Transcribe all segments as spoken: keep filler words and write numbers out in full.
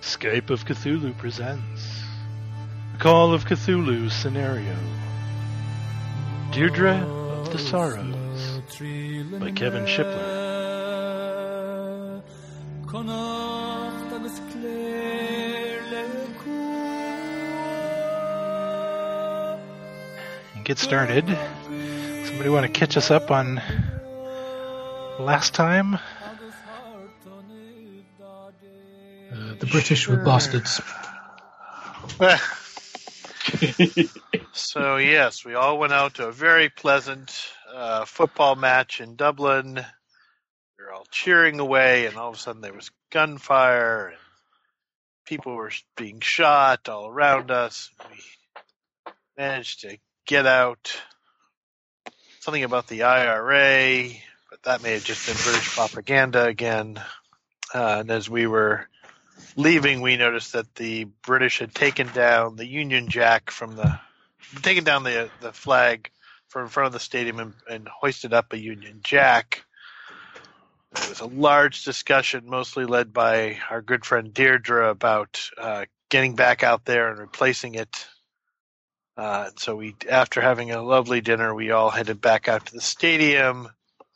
Skype of Cthulhu presents Call of Cthulhu Scenario Deirdre of the Sorrows by Kevin Shipler. And get started. Somebody want to catch us up on last time? The British sure. were bastards. So, yes, we all went out to a very pleasant uh, football match in Dublin. We were all cheering away, and all of a sudden there was gunfire, and people were being shot all around us. We managed to get out. Something about the I R A, but that may have just been British propaganda again. Uh, and as we were leaving, we noticed that the British had taken down the Union Jack from the, taken down the the flag from in front of the stadium and, and hoisted up a Union Jack. There was a large discussion, mostly led by our good friend Deirdre, about uh, getting back out there and replacing it. Uh, and so we, after having a lovely dinner, we all headed back out to the stadium.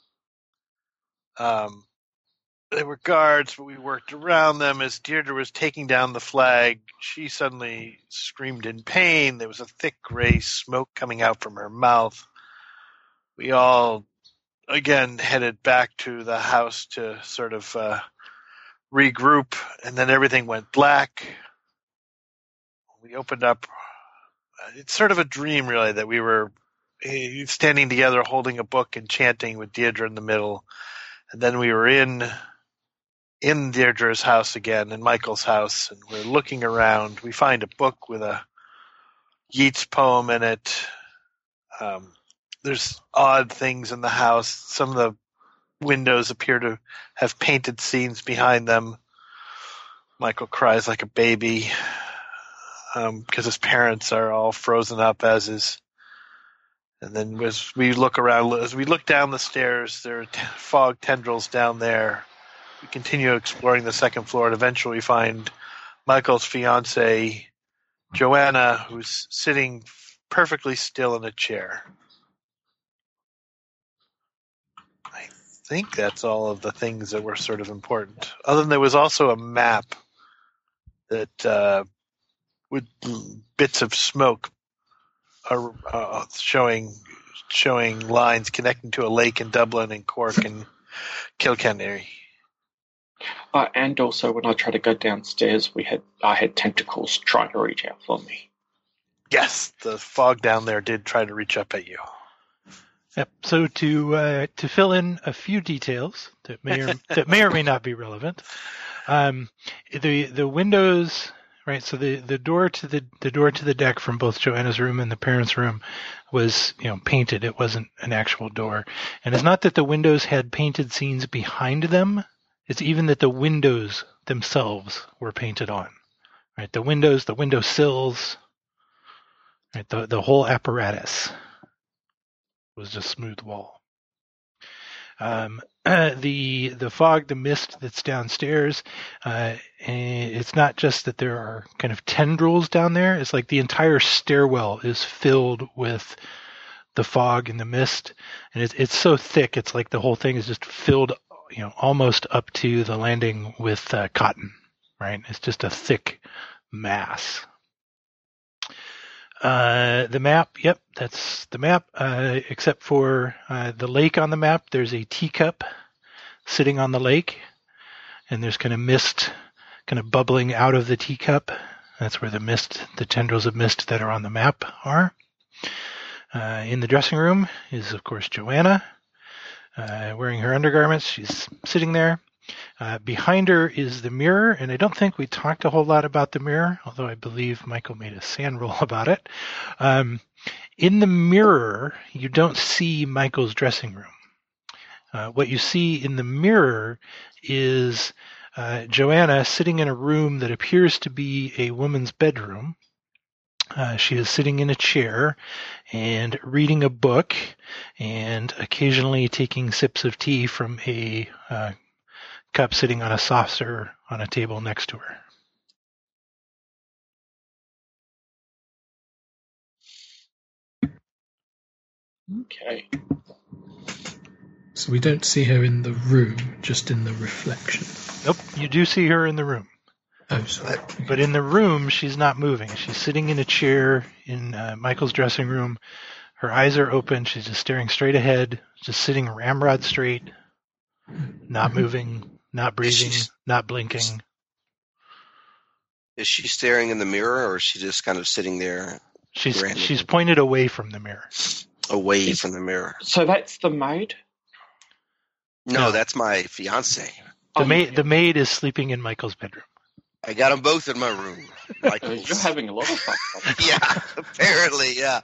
Um, There were guards, but we worked around them. As Deirdre was taking down the flag, she suddenly screamed in pain. There was a thick gray smoke coming out from her mouth. We all, again, headed back to the house to sort of uh, regroup, and then everything went black. We opened up. It's sort of a dream, really, that we were standing together holding a book and chanting with Deirdre in the middle. And then we were in... in Deirdre's house again, in Michael's house, and we're looking around. We find a book with a Yeats poem in it. Um, there's odd things in the house. Some of the windows appear to have painted scenes behind them. Michael cries like a baby um, because his parents are all frozen up, as is. And then as we look around, as we look down the stairs, there are t- fog tendrils down there. We continue exploring the second floor, and eventually we find Michael's fiancée, Joanna, who's sitting perfectly still in a chair. I think that's all of the things that were sort of important. Other than there was also a map that, uh, with bits of smoke, are uh, showing showing lines connecting to a lake in Dublin and Cork and Kilkenny. Uh, and also, when I tried to go downstairs, we had I had tentacles trying to reach out for me. Yes, the fog down there did try to reach up at you. Yep. So to uh, to fill in a few details that may or that may or may not be relevant, um, the the windows, right? So the, the door to the the door to the deck from both Joanna's room and the parents' room was, you know, painted. It wasn't an actual door, and it's not that the windows had painted scenes behind them. It's even that the windows themselves were painted on, right? The windows, the window sills, right? The the whole apparatus was just smooth wall. Um, uh, the the fog, the mist that's downstairs, uh, it's not just that there are kind of tendrils down there. It's like the entire stairwell is filled with the fog and the mist, and it's it's so thick. It's like the whole thing is just filled, you know, almost up to the landing with uh, cotton, right? It's just a thick mass. Uh, the map, yep, that's the map, uh, except for uh, the lake on the map. There's a teacup sitting on the lake, and there's kind of mist kind of bubbling out of the teacup. That's where the mist, the tendrils of mist that are on the map are. Uh, in the dressing room is, of course, Joanna. Uh, wearing her undergarments. She's sitting there. Uh, behind her is the mirror, and I don't think we talked a whole lot about the mirror, although I believe Michael made a sand roll about it. Um, in the mirror, you don't see Michael's dressing room. Uh, what you see in the mirror is uh, Joanna sitting in a room that appears to be a woman's bedroom. Uh, she is sitting in a chair and reading a book and occasionally taking sips of tea from a uh, cup sitting on a saucer on a table next to her. Okay. So we don't see her in the room, just in the reflection. Nope, you do see her in the room. Oh, sorry. But in the room, she's not moving. She's sitting in a chair in uh, Michael's dressing room. Her eyes are open. She's just staring straight ahead, just sitting ramrod straight, not moving, not breathing, not blinking. Is she staring in the mirror, or is she just kind of sitting there? She's randomly? she's pointed away from the mirror. Away from the mirror. So that's the maid? No, No. that's my fiance. The Oh, maid yeah. the maid is sleeping in Michael's bedroom. I got them both in my room. Uh, Michael's. You're having a lot of fun. Yeah, apparently, yeah.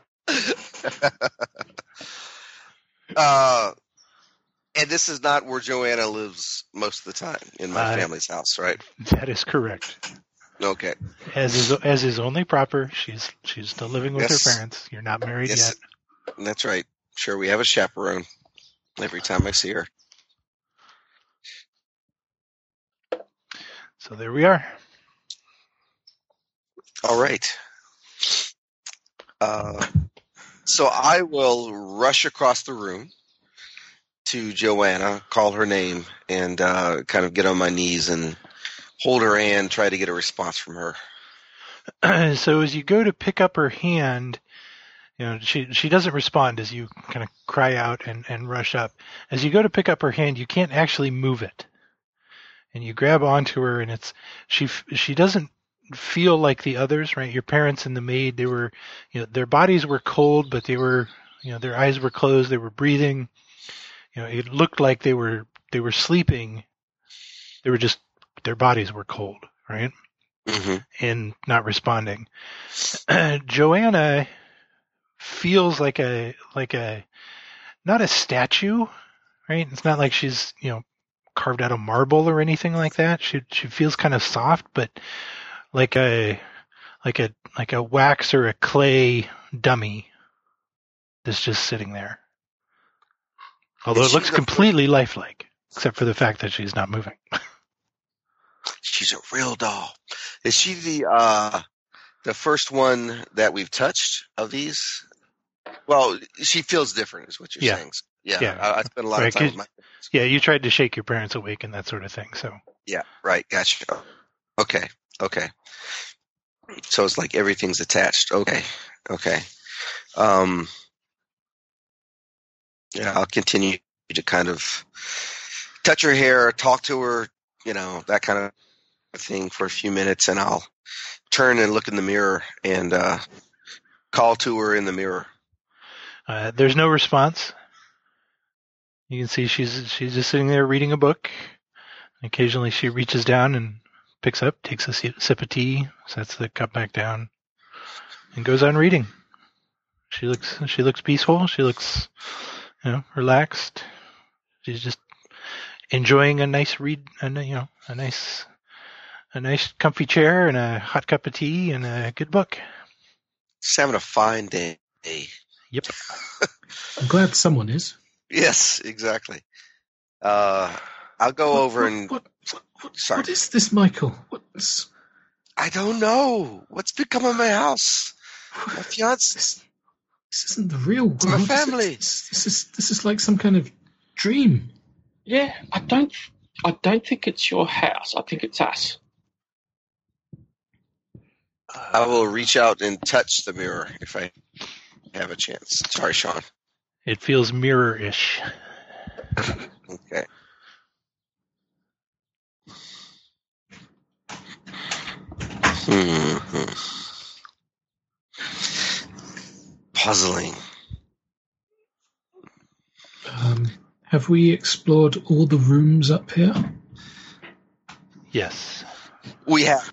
uh, and this is not where Joanna lives most of the time, in my Uh, family's house, right? That is correct. Okay. As is as is only proper. She's she's still living with Yes. her parents. You're not married Yes, yet. that's right. Sure, we have a chaperone every time I see her. So there we are. All right. Uh, so I will rush across the room to Joanna, call her name, and uh, kind of get on my knees and hold her hand, try to get a response from her. So as you go to pick up her hand, you know, she she doesn't respond as you kind of cry out and, and rush up. As you go to pick up her hand, you can't actually move it. And you grab onto her, and it's she she doesn't feel like the others, right? Your parents and the maid, they were, you know, their bodies were cold, but they were, you know, their eyes were closed, they were breathing. You know, it looked like they were they were sleeping. They were just their bodies were cold, right? Mm-hmm. And not responding. Joanna feels like a like a not a statue, right? It's not like she's, you know, carved out of marble or anything like that. She she feels kind of soft, but like a like a like a wax or a clay dummy that's just sitting there. Although Is it she looks the completely lifelike, except for the fact that she's not moving. She's a real doll. Is she the uh, the first one that we've touched of these? Well, she feels different, is what you're Yeah. saying. Yeah, Yeah. I, I spent a lot Right, of time 'cause- with my. Yeah, you tried to shake your parents awake and that sort of thing. So Yeah, right. Gotcha. Okay, okay. So it's like everything's attached. Okay, okay. Um, yeah, I'll continue to kind of touch her hair, talk to her, you know, that kind of thing for a few minutes, and I'll turn and look in the mirror and uh, call to her in the mirror. uh, there's no response. You can see she's she's just sitting there reading a book. Occasionally she reaches down and picks up, takes a sip of tea, sets the cup back down, and goes on reading. She looks she looks peaceful. She looks, you know, relaxed. She's just enjoying a nice read, a, you know, a nice a nice comfy chair and a hot cup of tea and a good book. Just having a fine day. Yep. I'm glad someone is. Yes, exactly. Uh, I'll go What- over what, and What, what, what, Sorry. what is this, Michael? What's I don't know what's become of my house. My fiance. this? This isn't the real world. my is it? family. This, this is this is like some kind of dream. Yeah, I don't. I don't think it's your house. I think it's us. I will reach out and touch the mirror if I have a chance. Sorry, Sean. It feels mirror-ish. Okay. Hmm. Puzzling. Um, have we explored all the rooms up here? Yes. We have.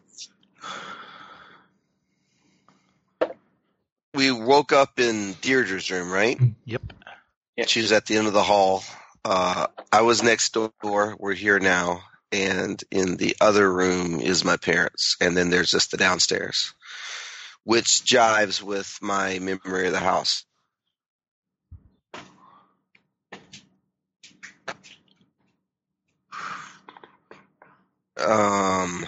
We woke up in Deirdre's room, right? Yep. Yeah. She was at the end of the hall. Uh, I was next door. We're here now. And in the other room is my parents. And then there's just the downstairs, which jives with my memory of the house. Um,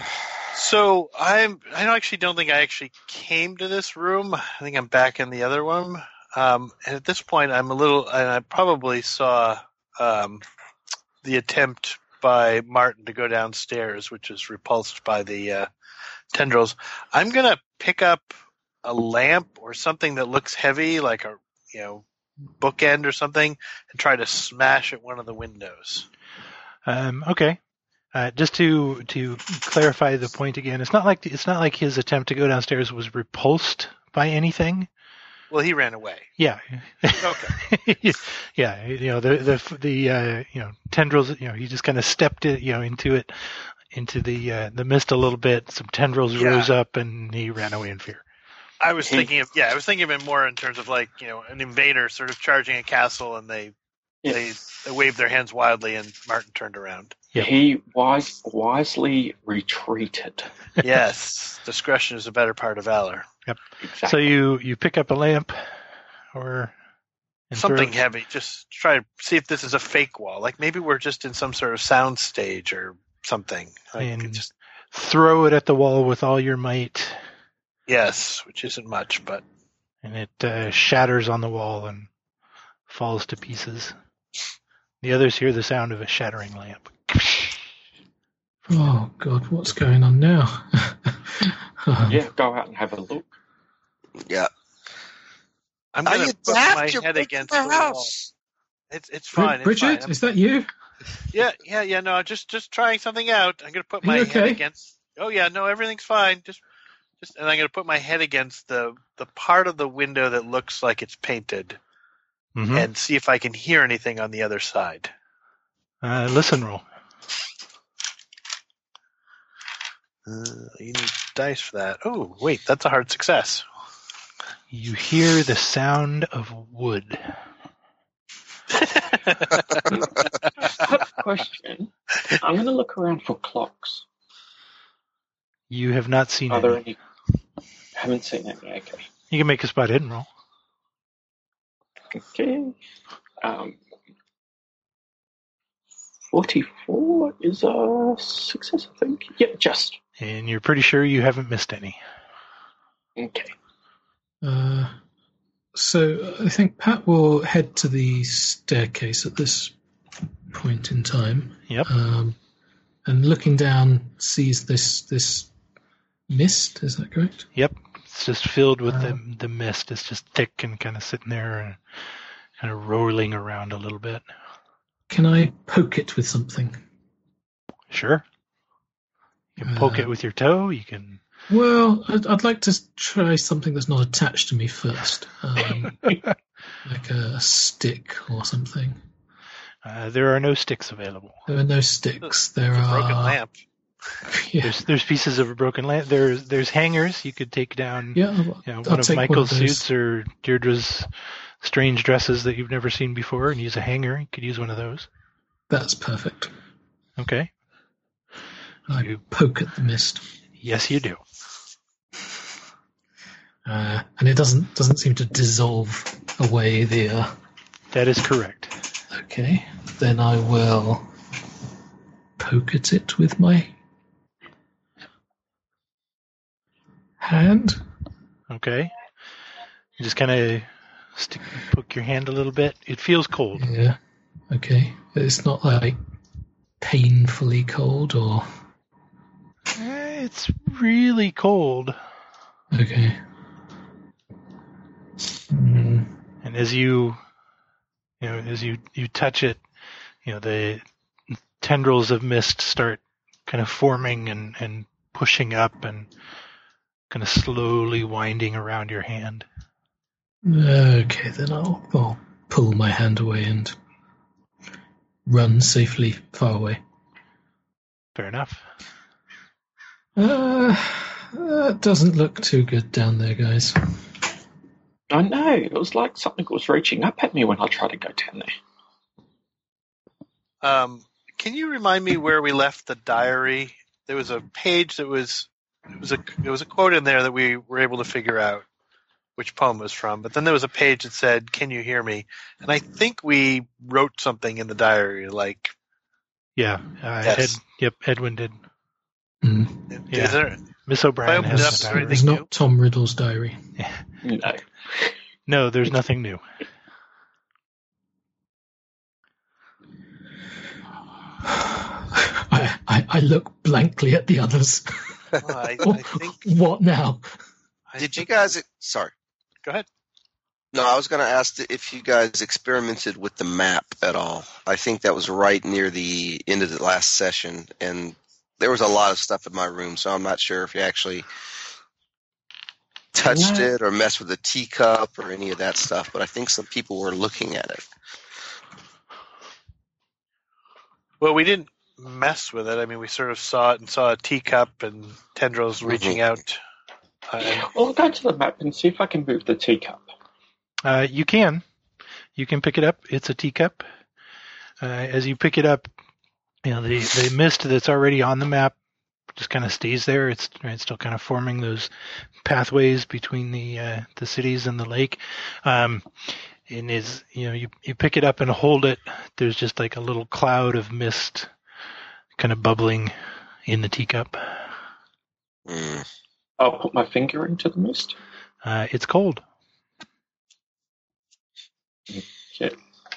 So I'm. I don't- actually don't think I actually came to this room. I think I'm back in the other one. Um, and at this point, I'm a little, and I probably saw um, the attempt by Martin to go downstairs, which is repulsed by the uh, tendrils. I'm going to pick up a lamp or something that looks heavy, like a you know bookend or something, and try to smash at one of the windows. Um, okay. Uh, just to to clarify the point again, it's not like it's not like his attempt to go downstairs was repulsed by anything. Well, he ran away. Yeah. Okay. Yeah. You know the the the uh, you know tendrils. You know he just kind of stepped it you know into it into the uh, the mist a little bit. Some tendrils Yeah. rose up and he ran away in fear. I was He- thinking of yeah, I was thinking of it more in terms of like you know an invader sort of charging a castle and they Yeah. they, they waved their hands wildly and Martin turned around. Yep. He wise, wisely retreated. Yes, discretion is a better part of valor. Exactly. So you you pick up a lamp or and throw- Something heavy. Just try to see if this is a fake wall. Like maybe we're just in some sort of sound stage or something. Like And- just throw it at the wall with all your might, yes, which isn't much, but and it uh, shatters on the wall and falls to pieces. The others hear the sound of a shattering lamp. Oh God, what's going on now? Um, Yeah, go out and have a look. Yeah. I'm I gonna put adapt, my you're head breaking against my the wall. house. It's it's Brid- fine. It's Bridget, fine. is that you? Yeah, yeah, yeah. No, just just trying something out. I'm gonna put Are my you head okay? against. Oh yeah, no, everything's fine. Just just, and I'm gonna put my head against the the part of the window that looks like it's painted, Mhm. and see if I can hear anything on the other side. Uh, listen roll. Uh, you need dice for that. Oh, wait, that's a hard success. You hear the sound of wood. Question. I'm going to look around for clocks. You have not seen Are there any. any? Haven't seen any. Okay. You can make a spot hidden roll. Okay. Um, forty-four is a success, I think. Yeah, just. And you're pretty sure you haven't missed any. Okay. Uh, so I think Pat will head to the staircase at this point in time. Yep. Um, and looking down, sees this this mist. Is that correct? Yep. It's just filled with Uh, the the mist. It's just thick and kind of sitting there and kind of rolling around a little bit. Can I poke it with something? Sure. You can poke Uh, it with your toe. You can. Well, I'd, I'd like to try something that's not attached to me first, um, like a, a stick or something. Uh, there are no sticks available. There are no sticks. There It's a are broken lamp. Yeah, There's there's pieces of a broken lamp. There's there's hangers you could take down. yeah. I'll, You know, I'll one of take Michael's one of those. suits or Deirdre's strange dresses that you've never seen before, and use a hanger. You could use one of those. That's perfect. Okay. I You- poke at the mist, Yes, you do. uh, and it doesn't doesn't seem to dissolve away the. Uh, That is correct. okay, then I will poke at it with my hand. Okay. You just kind of stick, poke your hand a little bit. It feels cold. Yeah. Okay. It's not like painfully cold or. Eh, It's really cold. Okay. Mm, And as you, you know, as you, you touch it, you know, the tendrils of mist start kind of forming and, and pushing up and kind of slowly winding around your hand. okay, then I'll, I'll pull my hand away and run safely far away. Fair enough. Uh, that doesn't look too good down there, guys. I know. It was like something was reaching up at me when I tried to go down there. Um, can you remind me where we left the diary? There was a page that was it was a there was a quote in there that we were able to figure out which poem it was from. But then there was a page that said, "Can you hear me?" And I think we wrote something in the diary like, Yeah. Uh, Yes. Ed, yep, Edwin did. Mm. Yeah. "Is there?" Miss O'Brien opened has it up, a sorry, diary. It's Anything not new? Tom Riddle's diary. No. No, there's nothing new. I, I, I look blankly at the others. Well, I, I think. What now? I Did you think- guys? Sorry. Go ahead. No, I was going to ask if you guys experimented with the map at all. I think that was right near the end of the last session, and there was a lot of stuff in my room, so I'm not sure if you actually touched No. it or messed with the teacup or any of that stuff, but I think some people were looking at it. Well, we didn't mess with it. I mean, we sort of saw it and saw a teacup and tendrils reaching out. Uh, and- I'll go to the map and see if I can move the teacup. Uh, you can. You can pick it up. It's a teacup. Uh, as you pick it up, you know, the, the mist that's already on the map just kind of stays there. It's, it's still kind of forming those pathways between the uh, the cities and the lake. Um, and is you know you, you pick it up and hold it. There's just like a little cloud of mist kind of bubbling in the teacup. Mm. I'll put my finger into the mist. Uh, it's cold. Yeah.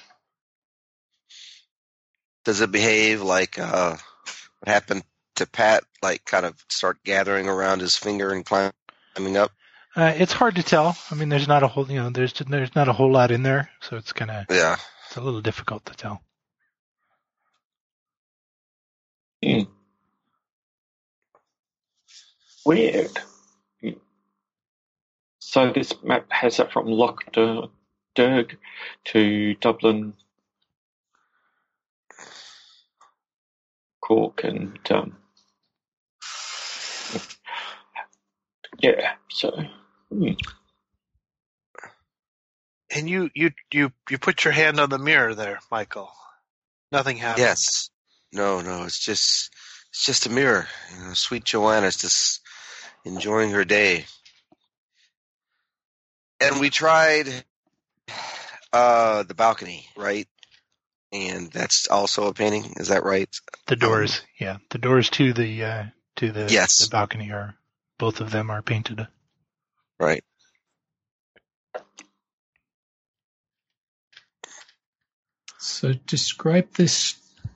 Does it behave like uh, what happened to Pat, like kind of start gathering around his finger and climbing up? Uh, it's hard to tell. I mean, there's not a whole you know there's there's not a whole lot in there, so it's kind of Yeah. it's a little difficult to tell. Hmm. Weird. Hmm. So this map has it from Loch Der- Derg to Dublin, Cork, and um, yeah. So hmm. and you, you, you, you put your hand on the mirror there, Michael. Nothing happened. Yes. No, no, it's just it's just a mirror. You know, sweet Joanna's just enjoying her day. And we tried uh, the balcony, right? And that's also a painting. Is that right? The doors, yeah, the doors to the uh, to the, Yes. the balcony are both of them are painted. Right. So describe this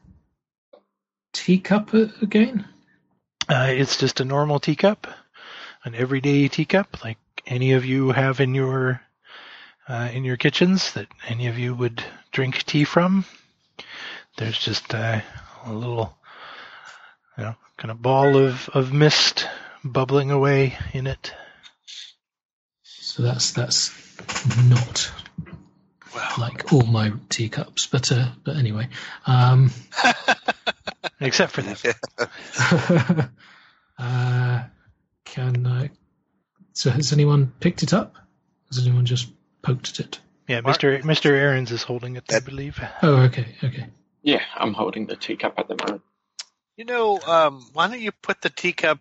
teacup a- again. Uh, it's just a normal teacup, an everyday teacup, like any of you have in your uh, in your kitchens that any of you would drink tea from. There's just uh, a little, you know, kind of ball of, of mist bubbling away in it. So that's that's not Well, like all my teacups, but uh, but anyway. Um, Except for that. uh, can I? So has anyone picked it up? Has anyone just poked at it? Yeah, Mark? Mister Mister Aarons is holding it, I That- believe. Oh, okay, okay. Yeah, I'm holding the teacup at the moment. you know, um, why don't you put the teacup?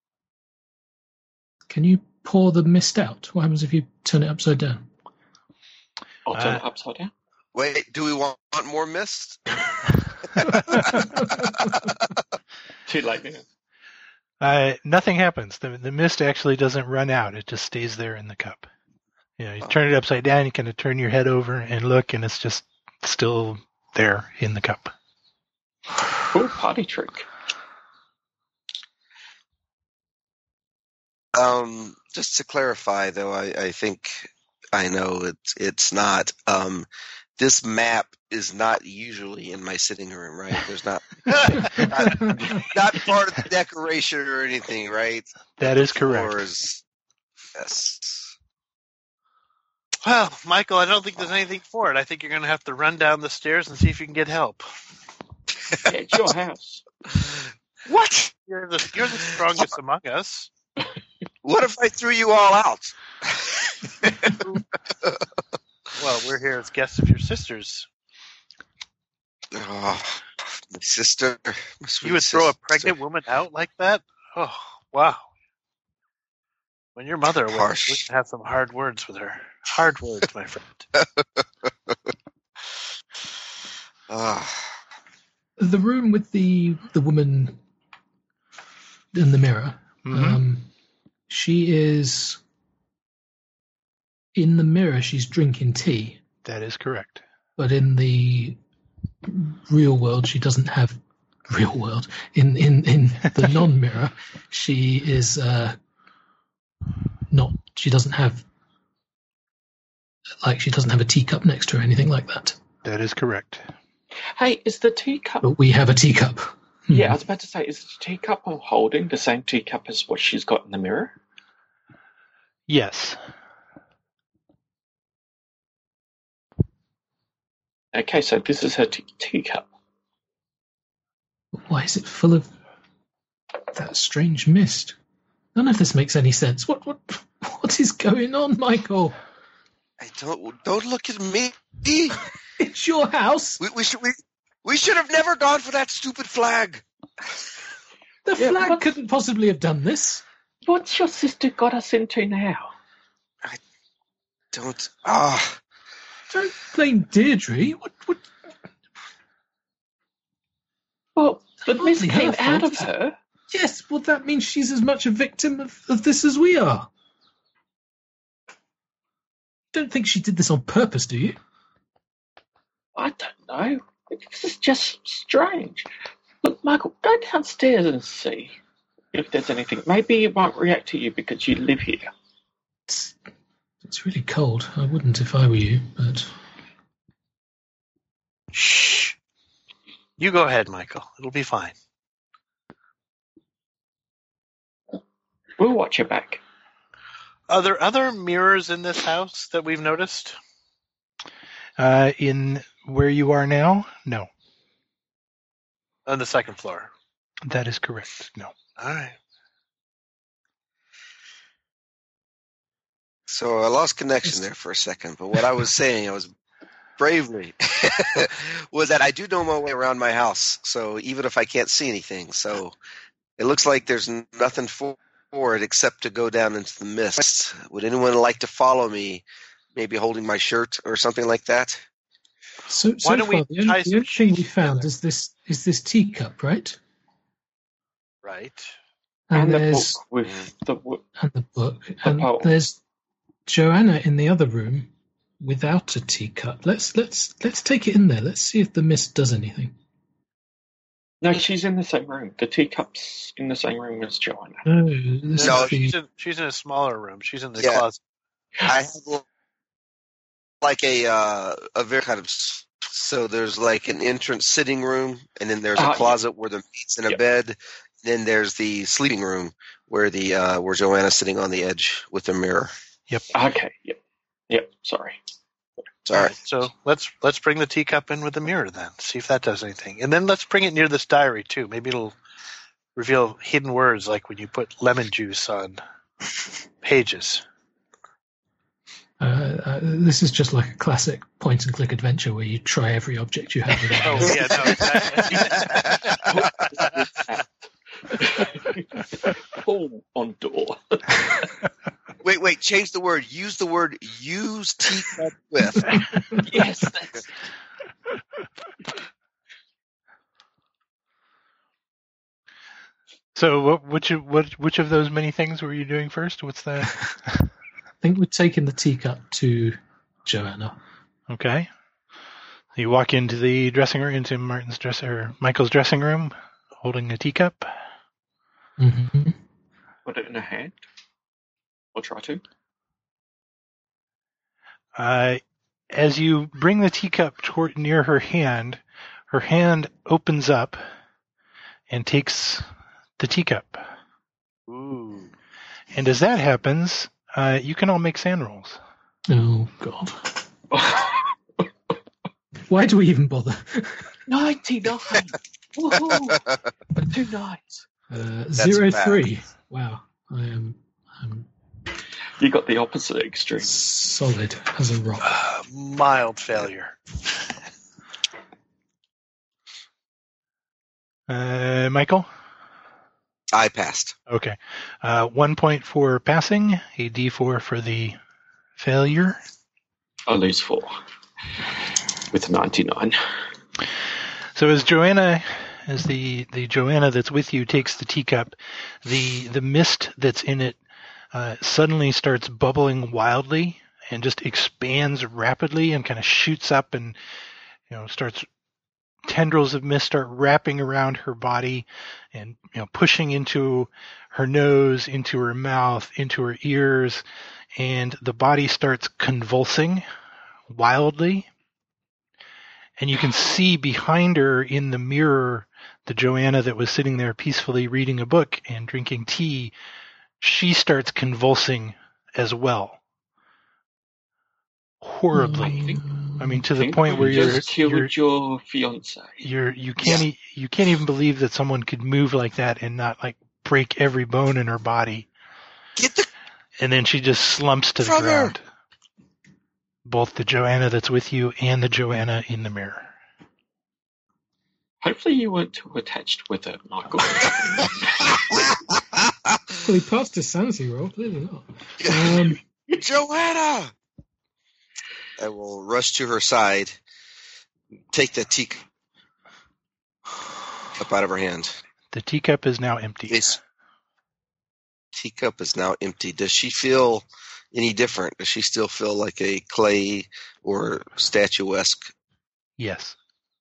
Can you pour the mist out? What happens if you turn it upside down? I'll turn Uh, it upside down. Wait, do we want, want more mist? Too late now. Uh, nothing happens. The the mist actually doesn't run out. It just stays there in the cup. You know, you Oh. turn it upside down, you kind of turn your head over and look, and it's just still there in the cup. Cool party trick. Um, just to clarify, though, I, I think I know it's it's not. Um, this map is not usually in my sitting room, right? There's not not, not part of the decoration or anything, right? That is correct. Floors- Yes. Well, Michael, I don't think there's anything for it. I think you're going to have to run down the stairs and see if you can get help. Yeah, it's your house. What? You're the you're the strongest among us. What if I threw you all out? Well, we're here as guests of your sisters. Oh, my sister. My sweet You would throw a sister. pregnant woman out like that? Oh, wow. When your mother was, Harsh. we can have some hard words with her. Hard words, my friend. Ah, The room with the the woman in the mirror. Mhm. Um, she is in the mirror she's drinking tea, That is correct. but in the real world she doesn't have real world. In in, in the non-mirror, she is uh, not. She doesn't have like she doesn't have a teacup next to her or anything like that. That is correct. Hey, is the teacup? But we have a teacup. Yeah, I was about to say, is the teacup I'm holding the same teacup as what she's got in the mirror? Yes. Okay, so this is her te- teacup. Why is it full of that strange mist? None of this makes any sense. What what what is going on, Michael? I don't don't look at me. It's your house. We, we should we, we should have never gone for that stupid flag. The Yeah, flag what- couldn't possibly have done this. What's your sister got us into now? Don't ah. Don't blame Deirdre. What what? Well, the Hardly mist her came out fault, of is it? her. Yes, well that means she's as much a victim of, of this as we are. Don't think she did this on purpose, do you? I don't know. This is just strange. Look, Michael, go downstairs and see if there's anything. Maybe it won't react to you because you live here. It's, it's really cold. I wouldn't if I were you, but Shh. You go ahead, Michael. It'll be fine. We'll watch your back. Are there other mirrors in this house that we've noticed? Uh, in where you are now? No. On the second floor. That is correct. No. All right. So I lost connection there for a second, but what I was saying, I was bravely, was that I do know my way around my house. So even if I can't see anything, so it looks like there's nothing for it except to go down into the mist. Would anyone like to follow me, maybe holding my shirt or something like that? so so Why don't we far the only, tie the some only thing we sheets found together? is this is this teacup, right? Right. And, And the there's book with the wo- and the book, and poem. there's Joanna in the other room without a teacup. Let's let's let's take it in there. Let's see if the mist does anything. No, she's in the same room. The teacup's in the same room as Joanna. No, this No, is she's the, in, she's in a smaller room. She's in the Yeah. closet. I have like a uh, a very kind of so there's like an entrance sitting room, and then there's a Uh, yeah. closet where the mate's in a Yeah. bed. Then there's the sleeping room where the uh, where Joanna's sitting on the edge with the mirror. Okay, yep. Yep, sorry. Sorry. So let's let's bring the teacup in with the mirror then. See if that does anything. And then let's bring it near this diary too. Maybe it'll reveal hidden words like when you put lemon juice on pages. uh, uh, this is just like a classic point and click adventure where you try every object you have. With Oh yeah, no, exactly. Pull on door. Wait, wait. Change the word. Use the word. Use teacup with. Yes, that's So what, which of what which of those many things were you doing first? What's the I think we're taking the teacup to Joanna. okay? You walk into the dressing room, into Martin's dress or Michael's dressing room, holding a teacup. Mm-hmm. put it in her hand. Or try to. Uh, as you bring the teacup toward near her hand, her hand opens up and takes the teacup. Ooh. And as that happens, uh, you can all make sand rolls. Oh God! Why do we even bother? ninety-nine! Woohoo! For two nights. Uh, zero bad. three. Wow, I am I'm You got the opposite extreme. solid as a rock. Uh, mild failure. Uh, Michael? I passed. Okay. Uh, one point for passing, a D four for the failure. I lose four. With ninety-nine. So as Joanna, as the, the Joanna that's with you takes the teacup, the, the mist that's in it uh, suddenly starts bubbling wildly and just expands rapidly and kind of shoots up and, you know, starts, tendrils of mist start wrapping around her body and, you know, pushing into her nose, into her mouth, into her ears, and the body starts convulsing wildly. And you can see behind her in the mirror the Joanna that was sitting there peacefully reading a book and drinking tea. She starts convulsing as well. Horribly. I mean, to the Think point we where you're, just killed you're, your fiance. you're, you can't, Yeah. e- you can't even believe that someone could move like that and not like break every bone in her body. Get the And then she just slumps to the From her. ground. Both the Joanna that's with you and the Joanna in the mirror. Hopefully you weren't too attached with it, Michael. Well, he passed his sanity roll, clearly not. Um, Joanna! I will rush to her side, take the teacup out of her hand. The teacup is now empty. This teacup is now empty. Does she feel any different? Does she still feel like a clay or statuesque? Yes.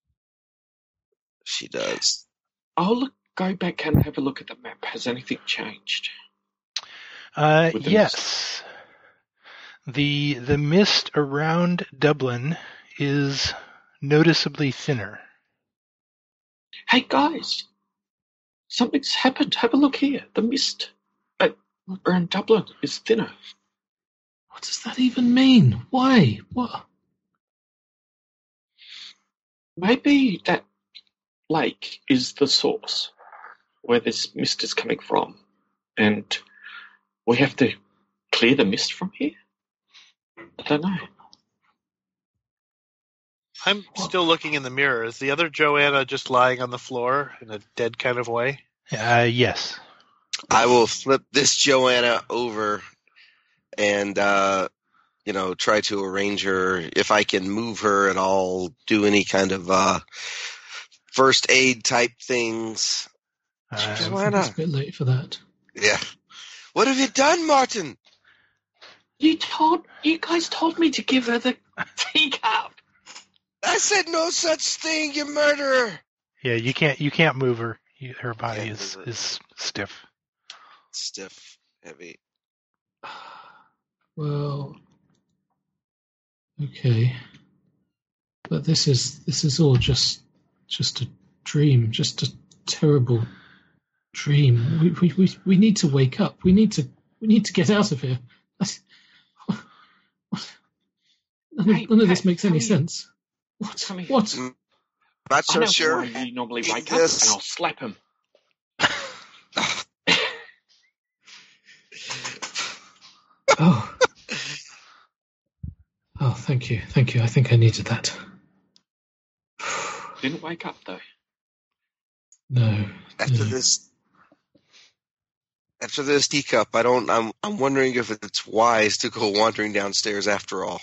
She does. I'll look, go back and have a look at the map. Has anything changed? Uh, With the yes. The the mist around Dublin is noticeably thinner. Hey guys, something's happened. Have a look here. The mist at, around Dublin is thinner. what does that even mean? Why? What? Maybe that lake is the source where this mist is coming from, and we have to clear the mist from here? I don't know. I'm still looking in the mirror. Is the other Joanna just lying on the floor in a dead kind of way? Uh, yes. I will flip this Joanna over and, uh, you know, try to arrange her. If I can move her, and I'll do any kind of uh, first aid type things. Uh, I think Joanna. it's a bit late for that. Yeah. What have you done, Martin? You told, you guys told me to give her the teacup. I said no such thing, you murderer. yeah, you can't you can't move her. You, her body Can't is move her. is stiff. Stiff, heavy. Well, okay, but this is this is all just just a dream, just a terrible dream. We we we, we need to wake up. We need to we need to get out of here. That's, what? None, Hey, of, none of this hey, makes any come here. sense. What? Come here. What? Not I so know sure. why you normally Eat wake up, this. and I'll slap him. Oh. Oh, thank you, thank you. I think I needed that. Didn't wake up though. No. After no. this, after this teacup, I don't. I'm. I'm wondering if it's wise to go wandering downstairs after all.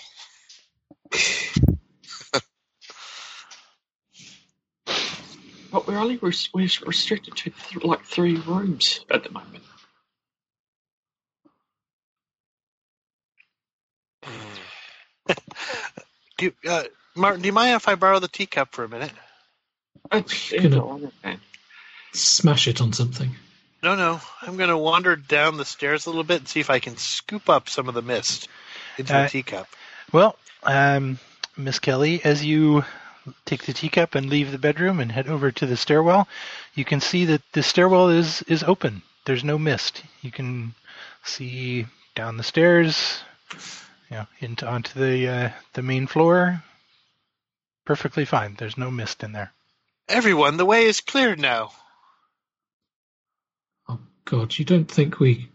But we're only res- we're restricted to th- like three rooms at the moment. Do you, uh, Martin, do you mind if I borrow the teacup for a minute? It's Gonna- either one of them. Smash it on something. No, no. I'm going to wander down the stairs a little bit and see if I can scoop up some of the mist into Uh, the teacup. Well, um, Miss Kelly, as you take the teacup and leave the bedroom and head over to the stairwell, you can see that the stairwell is, is open. There's no mist. You can see down the stairs, you know, into onto the uh, the main floor. Perfectly fine. There's no mist in there. Everyone, the way is cleared now. Oh God, you don't think we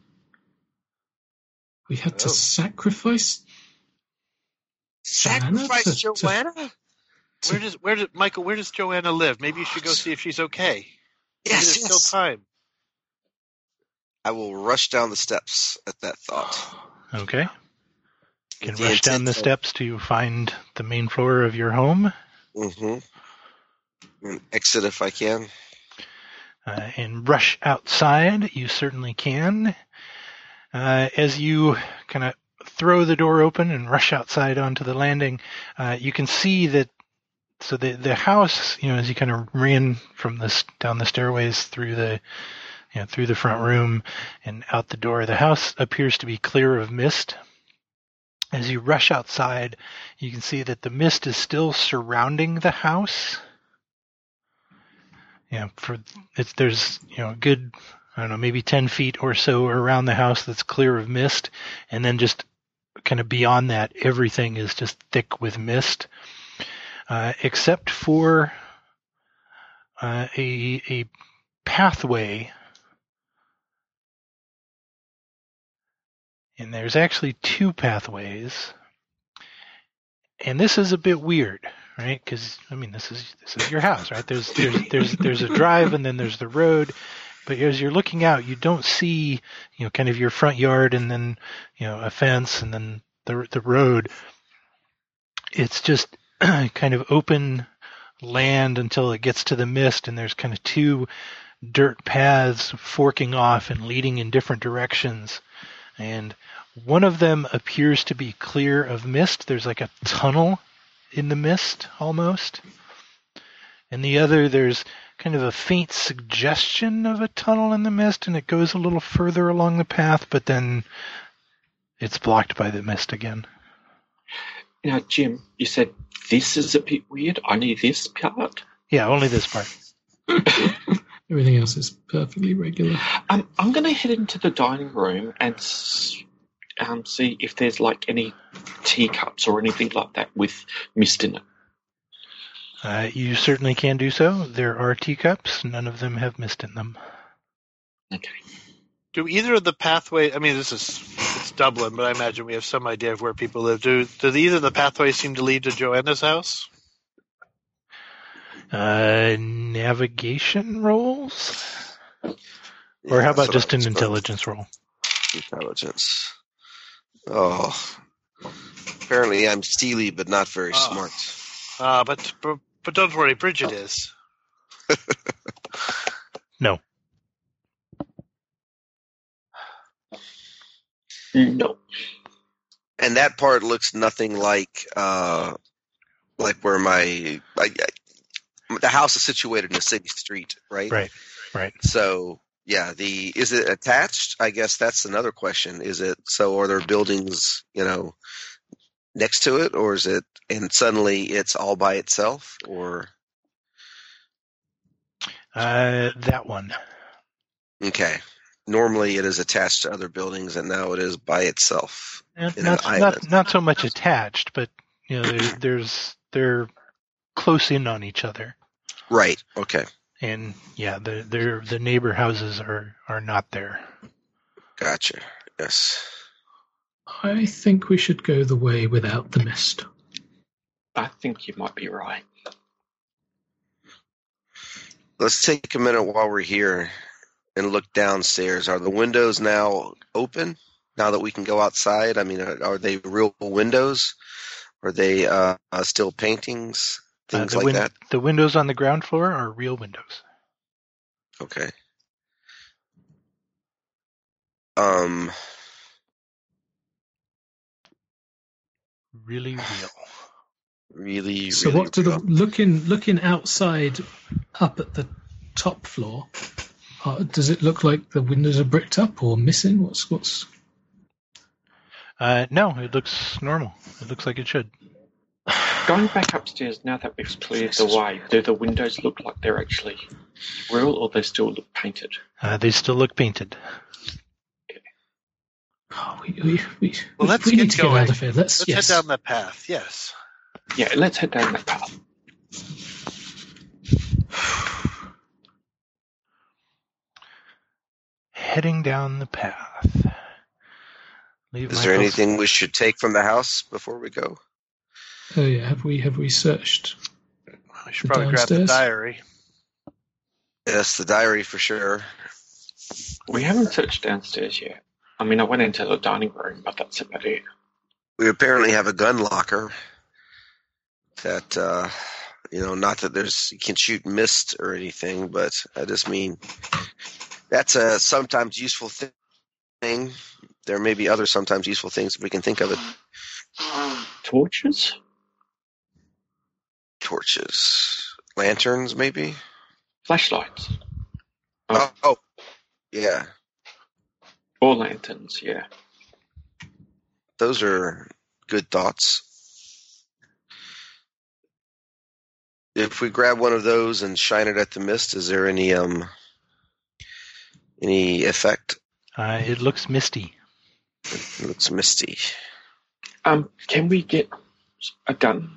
we had to Oh. sacrifice Joanna Sacrifice to- to- Joanna? Where does where does Michael? Where does Joanna live? Maybe you should go see if she's okay. Maybe Yes, there's yes. still time. I will rush down the steps at that thought. Okay. You can With the rush down intent the of- steps to find the main floor of your home Mm-hmm. And exit if I can. uh, and rush outside. You certainly can. Uh, as you kind of throw the door open and rush outside onto the landing, uh, you can see that. So the the house, you know, as you kind of ran from this down the stairways through the, you know, through the front room and out the door, the house appears to be clear of mist. As you rush outside, you can see that the mist is still surrounding the house. You know, for it's there's you know a good I don't know maybe ten feet or so around the house that's clear of mist, and then just kind of beyond that, everything is just thick with mist, uh, except for uh, a a pathway. And there's actually two pathways, and this is a bit weird, right? Because I mean, this is this is your house, right? There's there's there's there's a drive, and then there's the road. But as you're looking out, you don't see, you know, kind of your front yard, and then you know a fence, and then the the road. It's just kind of open land until it gets to the mist, and there's kind of two dirt paths forking off and leading in different directions. And one of them appears to be clear of mist. There's like a tunnel in the mist almost. And the other, there's kind of a faint suggestion of a tunnel in the mist, and it goes a little further along the path, but then it's blocked by the mist again. Now, Jim, you said this is a bit weird. Only this part? Yeah, only this part. Everything else is perfectly regular. Um, I'm going to head into the dining room and um, see if there's like any teacups or anything like that with mist in it. Uh, you certainly can do so. There are teacups. None of them have mist in them. Okay. Do either of the pathways, I mean, this is, it's Dublin, but I imagine we have some idea of where people live. Do, do either of the pathways seem to lead to Joanna's house? Uh, navigation rolls? Yeah, Or how about that's just what I an was intelligence roll? going- Intelligence. Oh. Apparently I'm steely, but not very Oh. smart. Uh, but, but but don't worry, Bridget is. No. No. And that part looks nothing like uh, like where my like the house is situated in a city street, right? Right, right. So yeah, the is it attached? I guess that's another question. Is it so? Are there buildings, you know, next to it, or is it and suddenly it's all by itself, or Uh, that one. okay? Normally it is attached to other buildings, and now it is by itself. Eh, In Not, an not, island. not so much attached, but, you know, there, there's, they're close in on each other. Right. Okay. And, yeah, the, the, the neighbor houses are, are not there. Gotcha. Yes. I think we should go the way without the mist. I think you might be right. Let's take a minute while we're here and look downstairs. Are the windows now open now that we can go outside? I mean, are, are they real windows? Are they uh, uh, still paintings? Uh, Things the, like win- that? the windows on the ground floor are real windows. Okay. Um, Really real. really, So really what do the real. looking looking outside up at the top floor? Uh, does it look like the windows are bricked up or missing? What's what's? Uh, no, it looks normal. It looks like it should. Going back upstairs, now that we've cleared the way, do the windows look like they're actually real or they still look painted? Uh, they still look painted. Oh, we we we, Well, let's we get need to going. get out of here. Let's, Let's yes. head down that path, yes. Yeah, let's head down that path. Heading down the path. Leave Is my there folks- anything we should take from the house before we go? Oh yeah, have we have we searched? We should The probably grab the downstairs? diary. Yes, the diary for sure. We haven't searched downstairs yet. I mean, I went into the dining room, but that's about it. We apparently have a gun locker that, uh, you know, not that there's, you can shoot mist or anything, but I just mean that's a sometimes useful thing thing. There may be other sometimes useful things if we can think of it. Torches? Torches. Lanterns, maybe? Flashlights? Oh, oh yeah. Or lanterns, yeah. Those are good thoughts. If we grab one of those and shine it at the mist, is there any um any effect? Uh, it looks misty. It looks misty. Um, can we get a gun?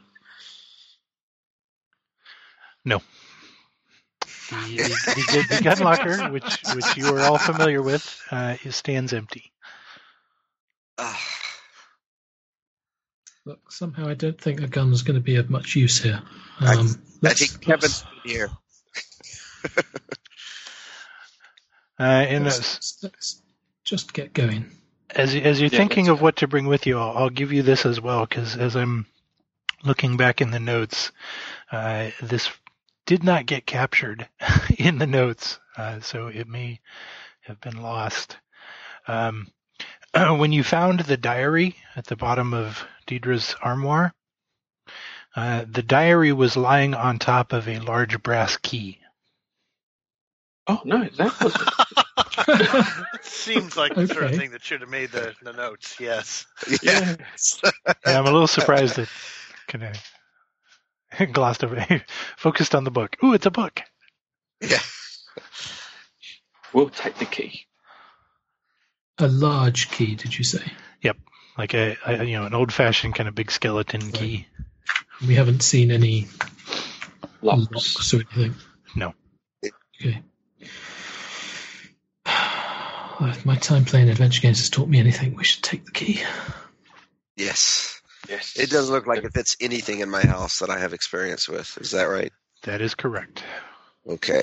No. The, the, the, the gun locker, which which you are all familiar with, uh, it stands empty. Ah, Look, somehow I don't think a gun's going to be of much use here. I- Um, I let's- think Kevin's here. Uh, and let's, as, let's just get going. as as you're Yeah, thinking let's of what to bring with you, I'll, I'll give you this as well, because as I'm looking back in the notes, uh, this did not get captured in the notes, uh, so it may have been lost. Um, when you found the diary at the bottom of Deidre's armoire, uh, the diary was lying on top of a large brass key. Oh, no, that was... Seems like the sort of Okay. thing that should have made the, the notes, yes. Yeah. And I'm a little surprised that kind of glossed over, focused on the book. Ooh, it's a book. Yeah. We'll take the key. A large key, did you say? Like a, a you know an old-fashioned kind of big skeleton key. We haven't seen any Locks. locks or anything. No. Okay. Well, if my time playing adventure games has taught me anything, we should take the key. Yes. Yes. It doesn't look like it fits anything in my house that I have experience with. Is that right? That is correct. Okay.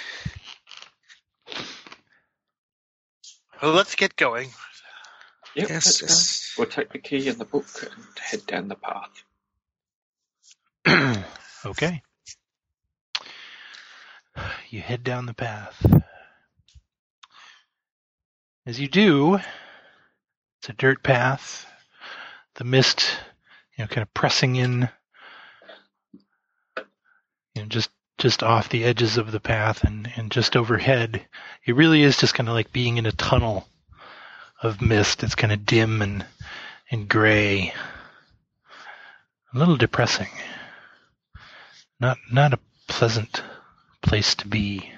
Well, let's get going. Yep, Yes, let's yes. go. We'll take the key and the book and head down the path. Okay. You head down the path. As you do, it's a dirt path. The mist, you know, kind of pressing in, you know, just just off the edges of the path and, and just overhead. It really is just kind of like being in a tunnel of mist. It's kind of dim and and gray. A little depressing. Not not a pleasant place to be.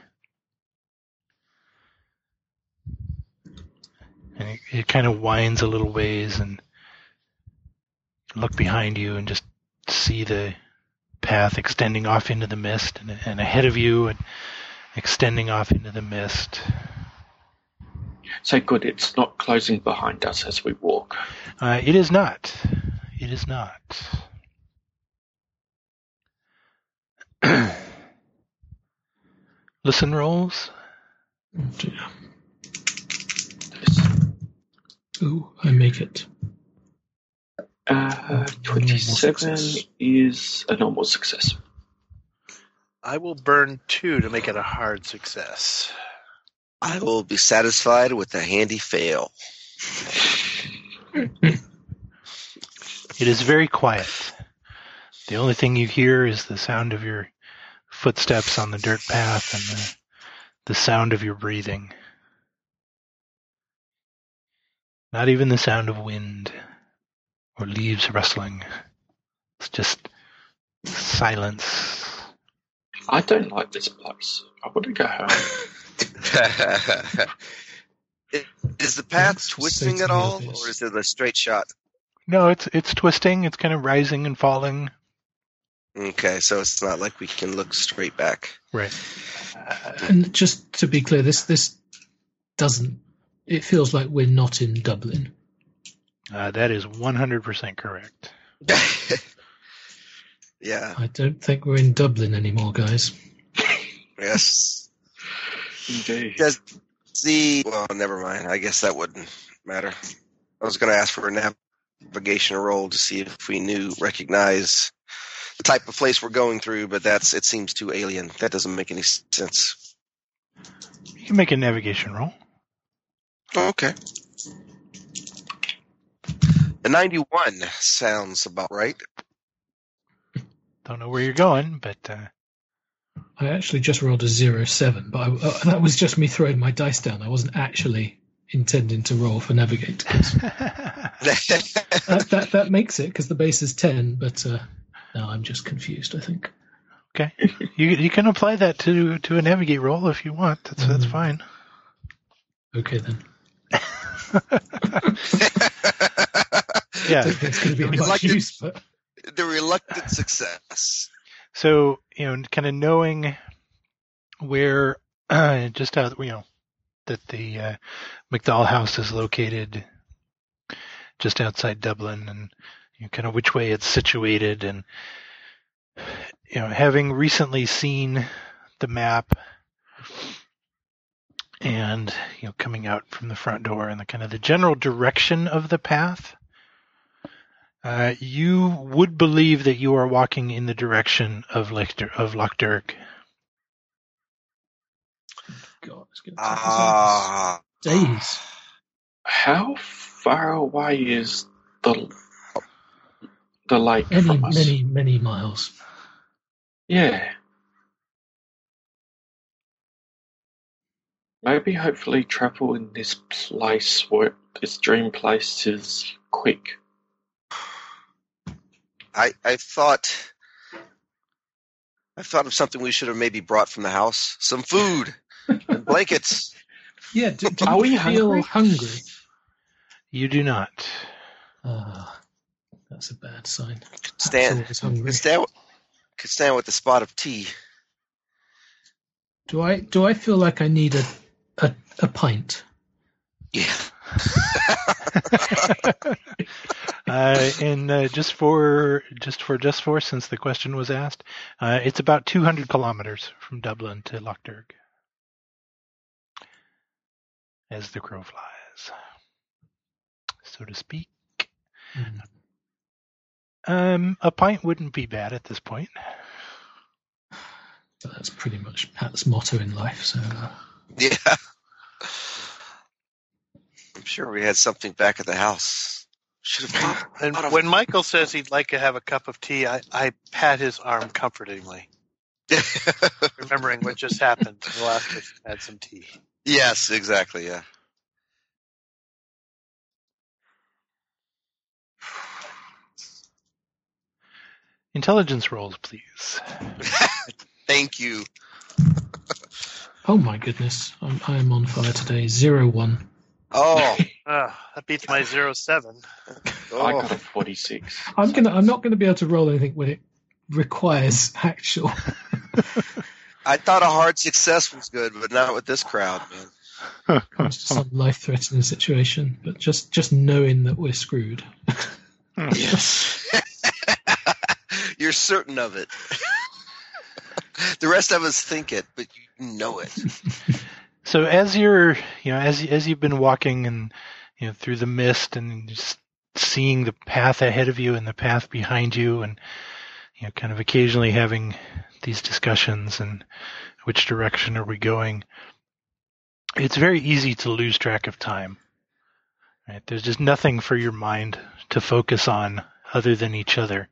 And it, it kind of winds a little ways, and look behind you and just see the path extending off into the mist, and, and ahead of you and extending off into the mist. So good, it's not closing behind us as we walk. Uh, it is not. It is not. Listen rolls. Oh dear. Yes. Ooh, I make it. Uh, twenty-seven success. is a normal success. I will burn two to make it a hard success. I will be satisfied with a handy fail. It is very quiet. The only thing you hear is the sound of your footsteps on the dirt path and the, the sound of your breathing. Not even the sound of wind or leaves rustling. It's just silence. I don't like this place. I want to go home. Is the path Thanks for twisting stating at all, the obvious. or is it a straight shot? No, it's it's twisting. It's kind of rising and falling. Okay, so it's not like we can look straight back. Right. And just to be clear, this this doesn't. It feels like we're not in Dublin. Uh, that is one hundred percent correct. Yeah. I don't think we're in Dublin anymore, guys. Yes. Indeed. Does the well, never mind. I guess that wouldn't matter. I was going to ask for a navigation roll to see if we knew, recognize the type of place we're going through, but that's it seems too alien. That doesn't make any sense. You can make a navigation roll. Okay. A ninety-one sounds about right. Don't know where you're going, but uh, I actually just rolled a zero seven, but I, uh, that was just me throwing my dice down. I wasn't actually intending to roll for navigate. that, that that makes it because the base is ten, but uh, no, I'm just confused. I think. Okay, you you can apply that to to a navigate roll if you want. That's that's Mm. fine. Okay then. Yeah. I don't think it's going to be of much Reluctant- use, but The reluctant success. So, you know, kind of knowing where, uh, just out, you know, that the uh, McDowell House is located just outside Dublin, and you know, kind of which way it's situated, and you know, having recently seen the map, and you know, coming out from the front door and the kind of the general direction of the path. Uh, you would believe that you are walking in the direction of Lecter, of Lochderg. God, it's going to take Ah. us days. How far away is the the lake Many, from us? many, many miles. Yeah. Maybe hopefully travel in this place where this dream place is quick. I, I thought I thought of something we should have maybe brought from the house. Some food and blankets. Yeah, do, do Are you we feel hungry? hungry? You do not. Ah, that's a bad sign. Could That's stand always hungry. could stand could stand with a spot of tea. Do I do I feel like I need a a, a pint? Yeah. uh, and uh, just for just for just for since the question was asked, uh, it's about two hundred kilometers from Dublin to Lochderg, as the crow flies, so to speak. Mm. Um, a pint wouldn't be bad at this point. But that's pretty much Pat's motto in life. So uh, Yeah. I'm sure we had something back at the house. Should have thought, And thought of when Michael says he'd like to have a cup of tea, I, I pat his arm comfortingly, remembering what just happened the last person had some tea. Yes, exactly, yeah. Intelligence rolls, please. Thank you. oh my goodness, I'm I am on fire today. Zero one. Oh, Ah, that beats my zero seven. oh. I got a forty-six. I'm gonna I'm not gonna be able to roll anything when it requires actual. I thought a hard success was good, but not with this crowd, man. It's just some life-threatening situation, but just just knowing that we're screwed. Yes. You're certain of it. The rest of us think it, but you know it. So as you're, you know, as as you've been walking and you know through the mist and just seeing the path ahead of you and the path behind you, and you know, kind of occasionally having these discussions and which direction are we going, it's very easy to lose track of time. Right? There's just nothing for your mind to focus on other than each other.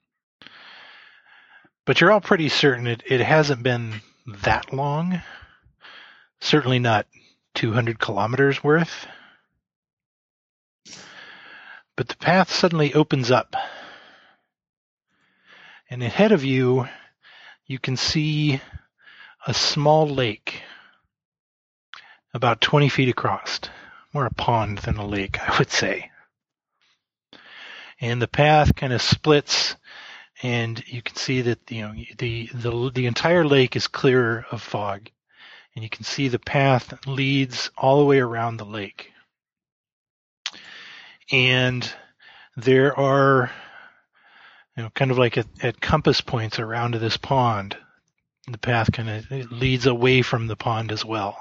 But you're all pretty certain it, it hasn't been that long. Certainly not two hundred kilometers worth. But the path suddenly opens up. And ahead of you, you can see a small lake about twenty feet across. More a pond than a lake, I would say. And the path kind of splits, and you can see that you know the the the entire lake is clear of fog. And you can see the path leads all the way around the lake. And there are, you know, kind of like at, at compass points around this pond. The path kind of leads away from the pond as well.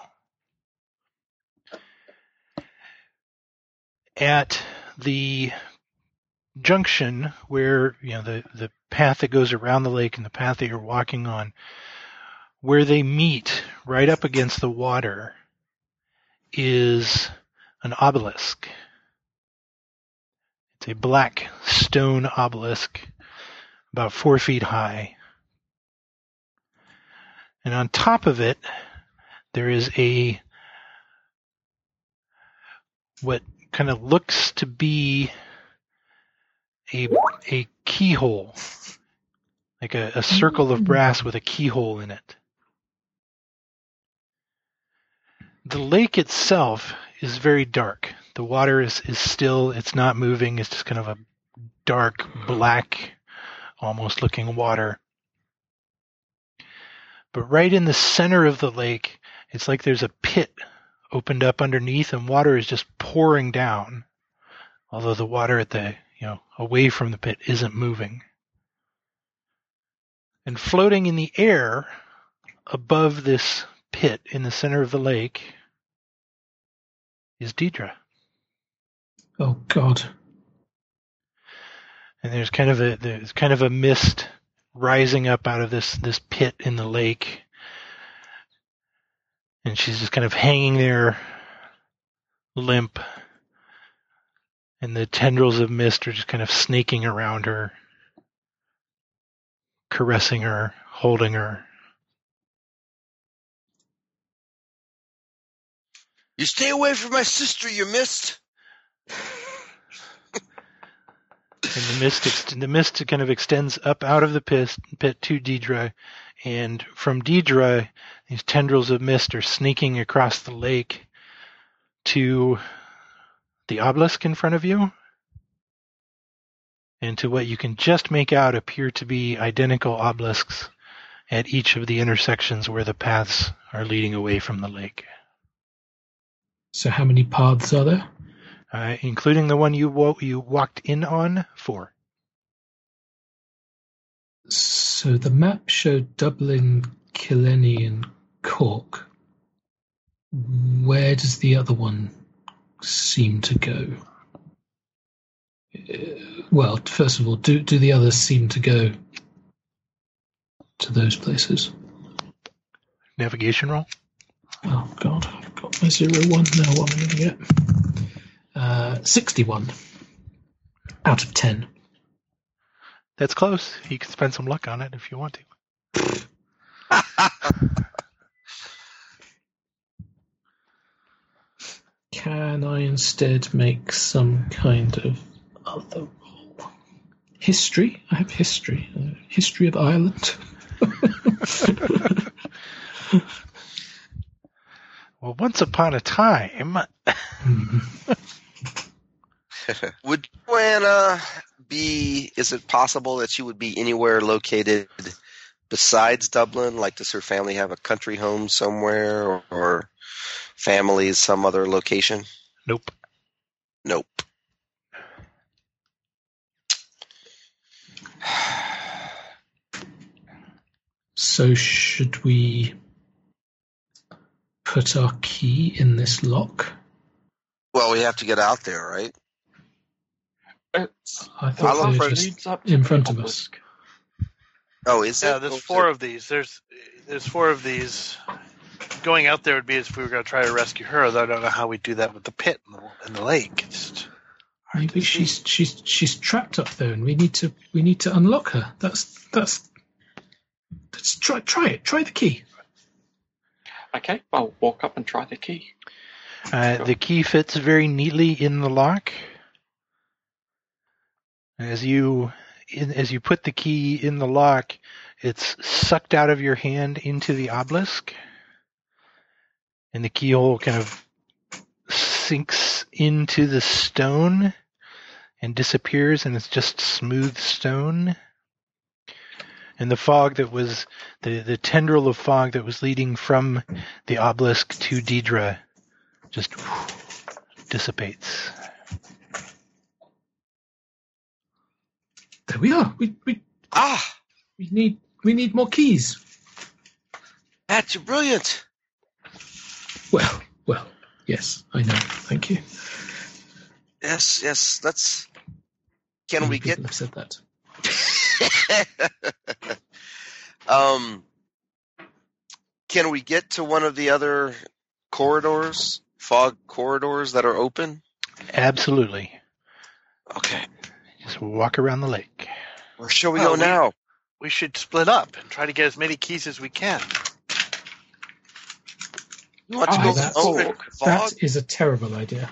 At the junction where, you know, the, the path that goes around the lake and the path that you're walking on, where they meet right up against the water is an obelisk. It's a black stone obelisk, about four feet high. And on top of it, there is a what kind of looks to be a a keyhole, like a, a circle of brass with a keyhole in it. The lake itself is very dark. The water is, is still, it's not moving, it's just kind of a dark, black, almost looking water. But right in the center of the lake, it's like there's a pit opened up underneath and water is just pouring down. Although the water at the, you know, away from the pit isn't moving. And floating in the air above this pit in the center of the lake is Deidre. Oh God. And there's kind of a there's kind of a mist rising up out of this, this pit in the lake. And she's just kind of hanging there, limp. And the tendrils of mist are just kind of snaking around her, caressing her, holding her. You stay away from my sister, you mist. And the mist, ex- the mist kind of extends up out of the pit, pit to Deidre, and from Deidre, these tendrils of mist are sneaking across the lake to the obelisk in front of you, and to what you can just make out appear to be identical obelisks at each of the intersections where the paths are leading away from the lake. So how many paths are there? Uh, including the one you wo- you walked in on, four. So the map showed Dublin, Kilkenny, and Cork. Where does the other one seem to go? Uh, well, first of all, do do the others seem to go to those places? Navigation roll. Oh God, I've got my zero one now. What am I going to get? Uh, sixty-one out of ten. That's close. You can spend some luck on it if you want to. Can I instead make some kind of other roll? History? I have history. Uh, history of Ireland. Well, once upon a time. Would Joanna be, is it possible that she would be anywhere located besides Dublin? Like, does her family have a country home somewhere, or, or families some other location? Nope. Nope. So should we put our key in this lock? Well, we have to get out there, right? It's I I thought love they were for- just leads up in to front the of us. obelisk. Oh, is Yeah, it? there's Oh, four of these. There's there's four of these. Going out there would be as if we were going to try to rescue her, although I don't know how we do that with the pit in the, in the lake. It's just hard Maybe to see. she's she's she's trapped up there, and we need to we need to unlock her. That's that's. Let's try try it. Try the key. Okay, I'll walk up and try the key. Uh, the key fits very neatly in the lock. As you in, as you put the key in the lock, it's sucked out of your hand into the obelisk, and the keyhole kind of sinks into the stone and disappears, and it's just smooth stone. And the fog that was the the tendril of fog that was leading from the obelisk to Deidre just dissipates. There we are. We we Ah, we need we need more keys. Matt, you're brilliant. Well well yes, I know. Thank you. Yes, yes. Let's. Can Many we get? people have said that. um, can we get to one of the other corridors fog corridors that are open? Absolutely. Okay. Just walk around the lake. Where shall we Well, go we- now? We should split up and try to get as many keys as we can. You want to Oh, go that's- open fog? That is a terrible idea.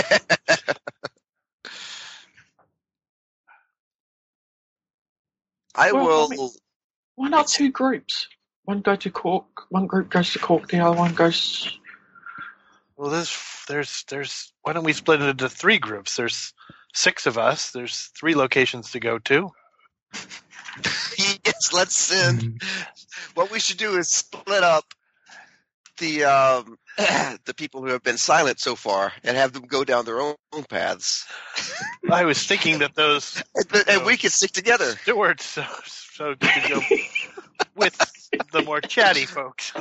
I Well, will. I mean- Why not two groups? One go to Cork, one group goes to Cork, the other one goes... Well, there's, there's, there's. Why don't we split it into three groups? There's six of us. There's three locations to go to. Yes, let's send. Mm. What we should do is split up the um, the people who have been silent so far and have them go down their own, own paths, I was thinking that those and, and we can stick together. stewards, so, so you could go with the more chatty folks.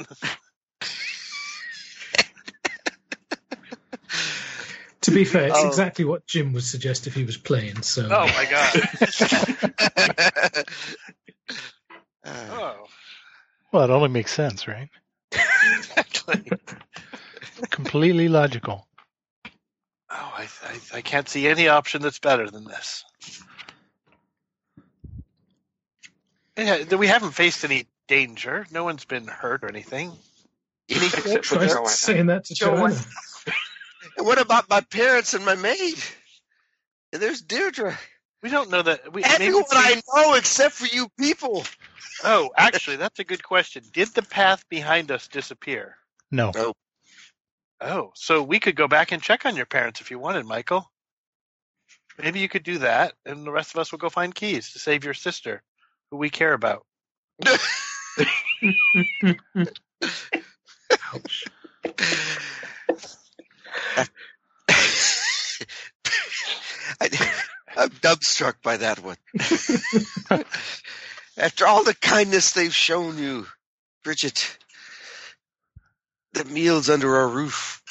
To be fair, it's Oh. exactly what Jim would suggest if he was playing. So Oh my god! Uh, Oh, Well, it only makes sense, right? exactly. Completely logical. Oh, I, I, I can't see any option that's better than this. Yeah, we haven't faced any danger. No one's been hurt or anything. any- Except for try Joanna. saying that to Joanna. Joanna. and what about my parents and my maid? And there's Deirdre. We don't know that. We, maybe Everyone we- I know except for you people. Oh, actually, that's a good question. Did the path behind us disappear? No. No. Oh, so we could go back and check on your parents if you wanted, Michael. Maybe you could do that, and the rest of us will go find keys to save your sister, who we care about. Ouch. I, I'm dumbstruck by that one. After all the kindness they've shown you, Bridget, the meals under our roof.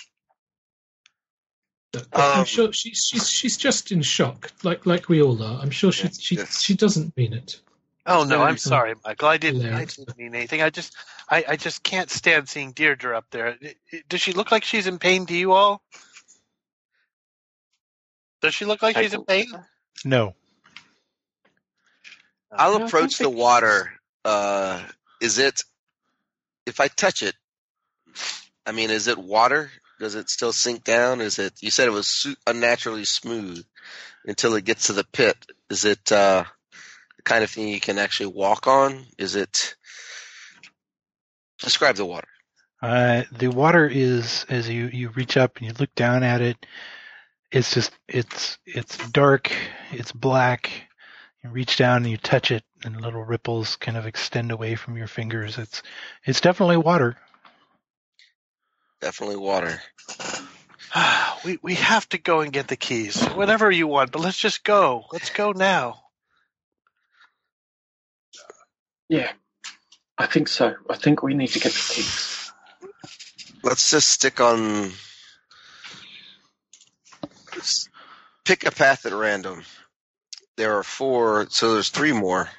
But I'm Um, sure she's she's she's just in shock, like like we all are. I'm sure she Yes, she yes. she doesn't mean it. Oh no, Very I'm sorry, Michael. I didn't. I hilarious. didn't mean anything. I just, I, I just can't stand seeing Deirdre up there. I- I- Does she look like she's in pain to you all? Does she look like she's in pain? No. I'll No, I approach the don't think- water. Uh, is it, if I touch it, I mean, is it water? Does it still sink down? Is it, you said it was su- unnaturally smooth until it gets to the pit. Is it uh, the kind of thing you can actually walk on? Is it, describe the water. Uh, the water is, as you, you reach up and you look down at it, it's just, it's, it's dark, it's black. You reach down and you touch it and little ripples kind of extend away from your fingers. It's, it's definitely water. Definitely water. we we have to go and get the keys. Whatever you want, but let's just go. Let's go now. Yeah, I think so. I think we need to get the keys. Let's just stick on, let's pick a path at random. There are four, so there's three more.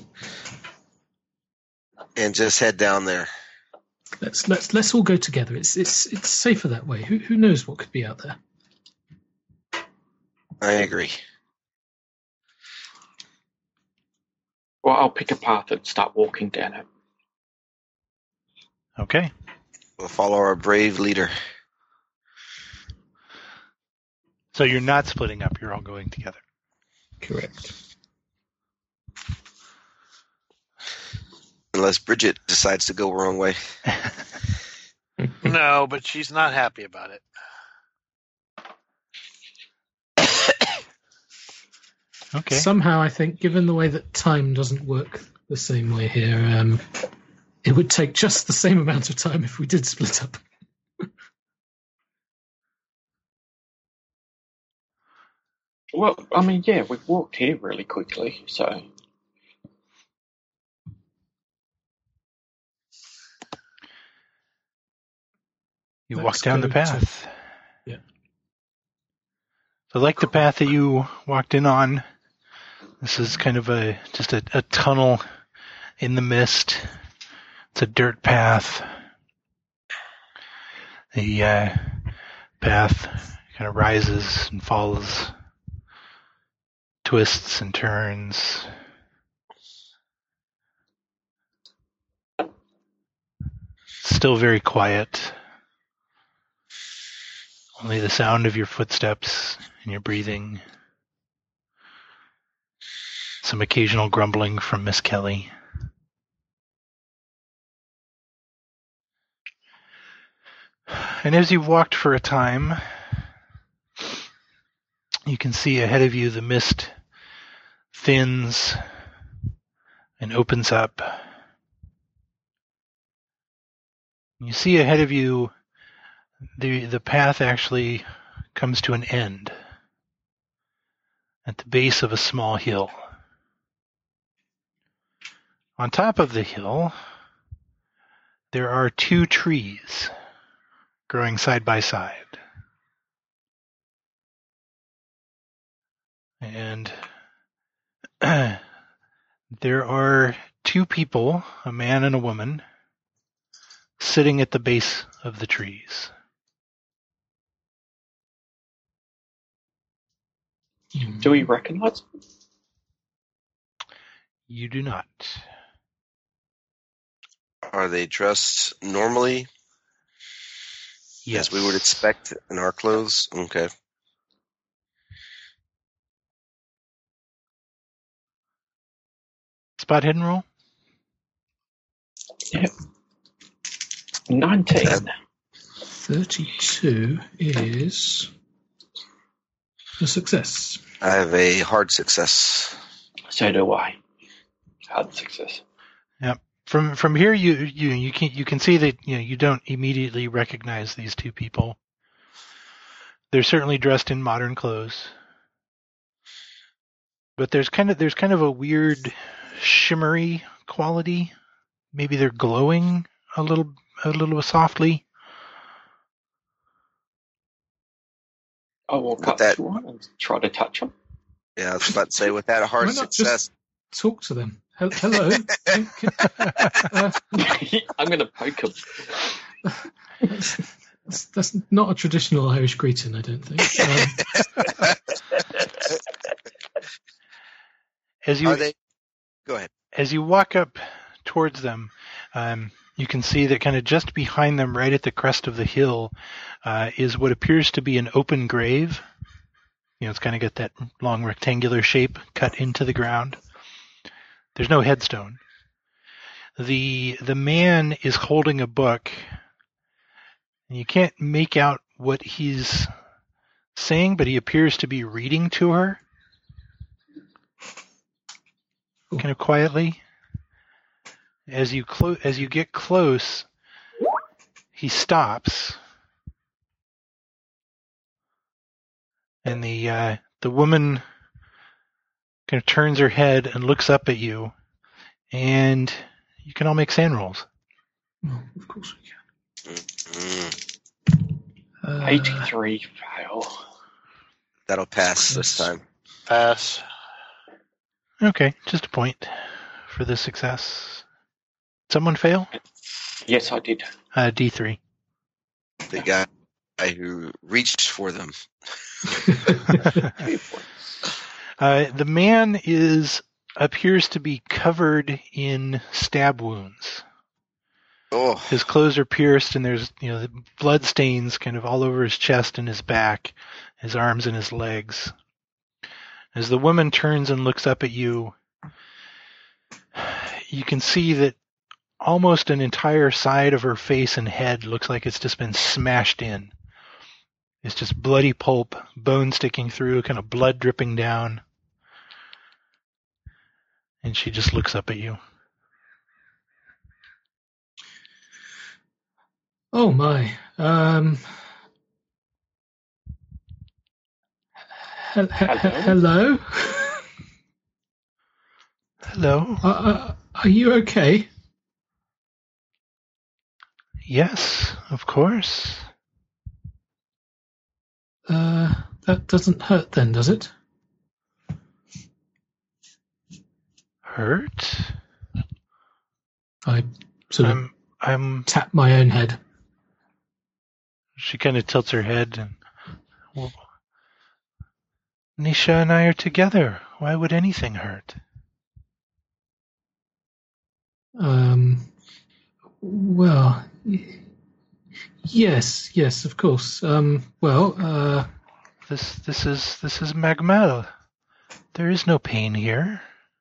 And just head down there. Let's let's let's all go together. It's it's it's safer that way. Who who knows what could be out there? I agree. Well, I'll pick a path and start walking down it. Okay. We'll follow our brave leader. So you're not splitting up. You're all going together. Correct. Unless Bridget decides to go her own way. No, but she's not happy about it. Okay. Somehow, I think, given the way that time doesn't work the same way here, um, it would take just the same amount of time if we did split up. Well, I mean, yeah, we've walked here really quickly, so You Let's walk down the go to- path. Yeah. So like the path that you walked in on, this is kind of a just a, a tunnel in the mist. It's a dirt path. The uh, path kind of rises and falls, twists and turns. Still very quiet. Only the sound of your footsteps and your breathing. Some occasional grumbling from Miss Kelly. And as you've walked for a time, you can see ahead of you the mist thins and opens up. You see ahead of you the the path actually comes to an end at the base of a small hill. On top of the hill, there are two trees growing side by side. And there are two people, a man and a woman, sitting at the base of the trees. Do we recognize them? You do not. Are they dressed normally? Yes. As we would expect in our clothes? Okay. Spot hidden roll? Yep. nineteen. thirty-two is a success. I have a hard success. So do I. Hard success. Yep. From from here, you you you can you can see that you know you don't immediately recognize these two people. They're certainly dressed in modern clothes, but there's kind of there's kind of a weird shimmery quality. Maybe they're glowing a little a little softly. I walk up that- to one and try to touch them. Yeah, I was about to say, with that hard Why not success, just talk to them? Hel- Hello. Can- can- uh, I'm going to poke them. that's, that's not a traditional Irish greeting, I don't think. Um, As you are they? Go ahead. as you walk up towards them, um, you can see that kind of just behind them, right at the crest of the hill, uh, is what appears to be an open grave. You know, it's kind of got that long rectangular shape cut into the ground. There's no headstone. The the man is holding a book, and you can't make out what he's saying, but he appears to be reading to her, kind of quietly. As you clo- as you get close, he stops, and the uh, the woman kind of turns her head and looks up at you, and you can all make sand rolls. well, of course we Mm, can. Uh, eighty-three fail. that'll pass this Yes. time. Pass. Okay, just a point for the success. Someone fail? Yes, I did. Uh, D three. The guy who reached for them. Three points. Uh, the man is appears to be covered in stab wounds. Oh, His clothes are pierced, and there's you know the blood stains kind of all over his chest and his back, his arms and his legs. As the woman turns and looks up at you, you can see that almost an entire side of her face and head looks like it's just been smashed in. It's just bloody pulp, bone sticking through, kind of blood dripping down. And she just looks up at you. Oh my. Um, he- he- Hello? hello? Hello? Uh, uh, are you okay? Yes, of course. Uh, that doesn't hurt then, does it? Hurt? I sort of I'm, I'm, tap my own head. She kind of tilts her head and, well, Nisha and I are together. Why would anything hurt? Um, well, y- yes, yes, of course. Um, well, uh, This this is this is Magmel. There is no pain here.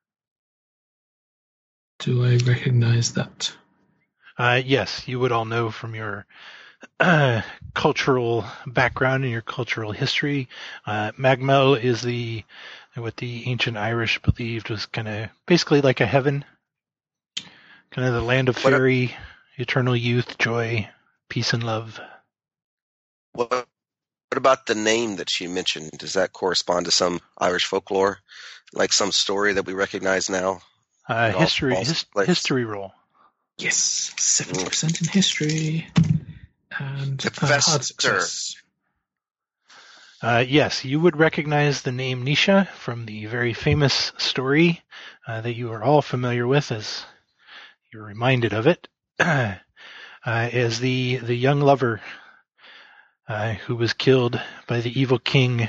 do I recognize that? Uh, yes, you would all know from your uh, cultural background and your cultural history. Uh, Magmel is the what the ancient Irish believed was kind of basically like a heaven, kind of the land of What a- fairy, eternal youth, joy, peace, and love. What, what about the name that she mentioned? Does that correspond to some Irish folklore, like some story that we recognize now? Uh, It all history, falls his, into place. history roll. Yes, seventy percent in history, and uh, Professor. hard success. Uh, yes, you would recognize the name Nisha from the very famous story uh, that you are all familiar with, as you're reminded of it, uh, as the the young lover uh, who was killed by the evil king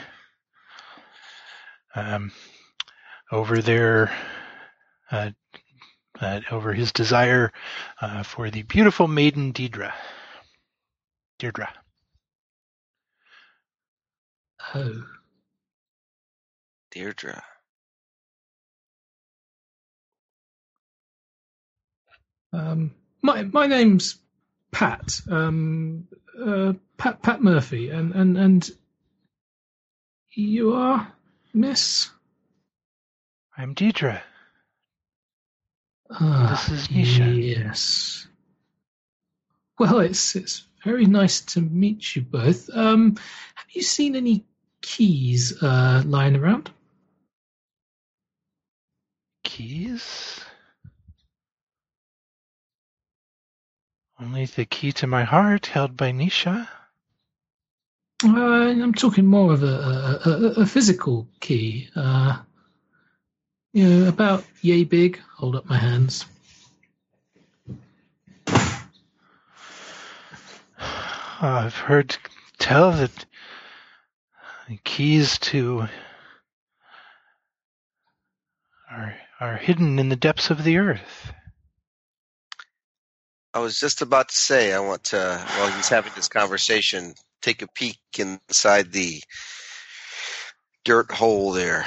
um, over their uh, uh, over his desire uh, for the beautiful maiden Deirdre. Deirdre. Oh, Deirdre. um, my my name's Pat. Um, uh, Pat Pat Murphy, and and and you are Miss. I'm Deirdre. Ah, This is Nisha. yes. Well, it's it's very nice to meet you both. Um, have you seen any keys uh, lying around? Keys? Only the key to my heart, held by Nisha. Uh, I'm talking more of a a, a, a physical key. Uh, you know, about yay big. Hold up my hands. I've heard tell that the keys to are are hidden in the depths of the earth. I was just about to say, I want to, while he's having this conversation, take a peek inside the dirt hole there.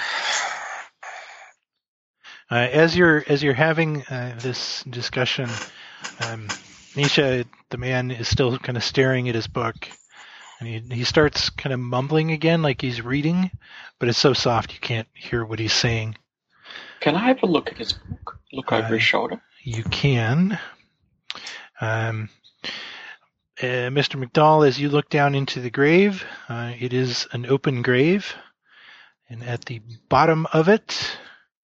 Uh, as you're as you're having uh, this discussion, um, Nisha, the man, is still kind of staring at his book, and he he starts kind of mumbling again, like he's reading, but it's so soft you can't hear what he's saying. Can I have a look at his book? Look over Uh, his shoulder? You can. Um, uh, Mister McDowell, as you look down into the grave, uh, it is an open grave, and at the bottom of it,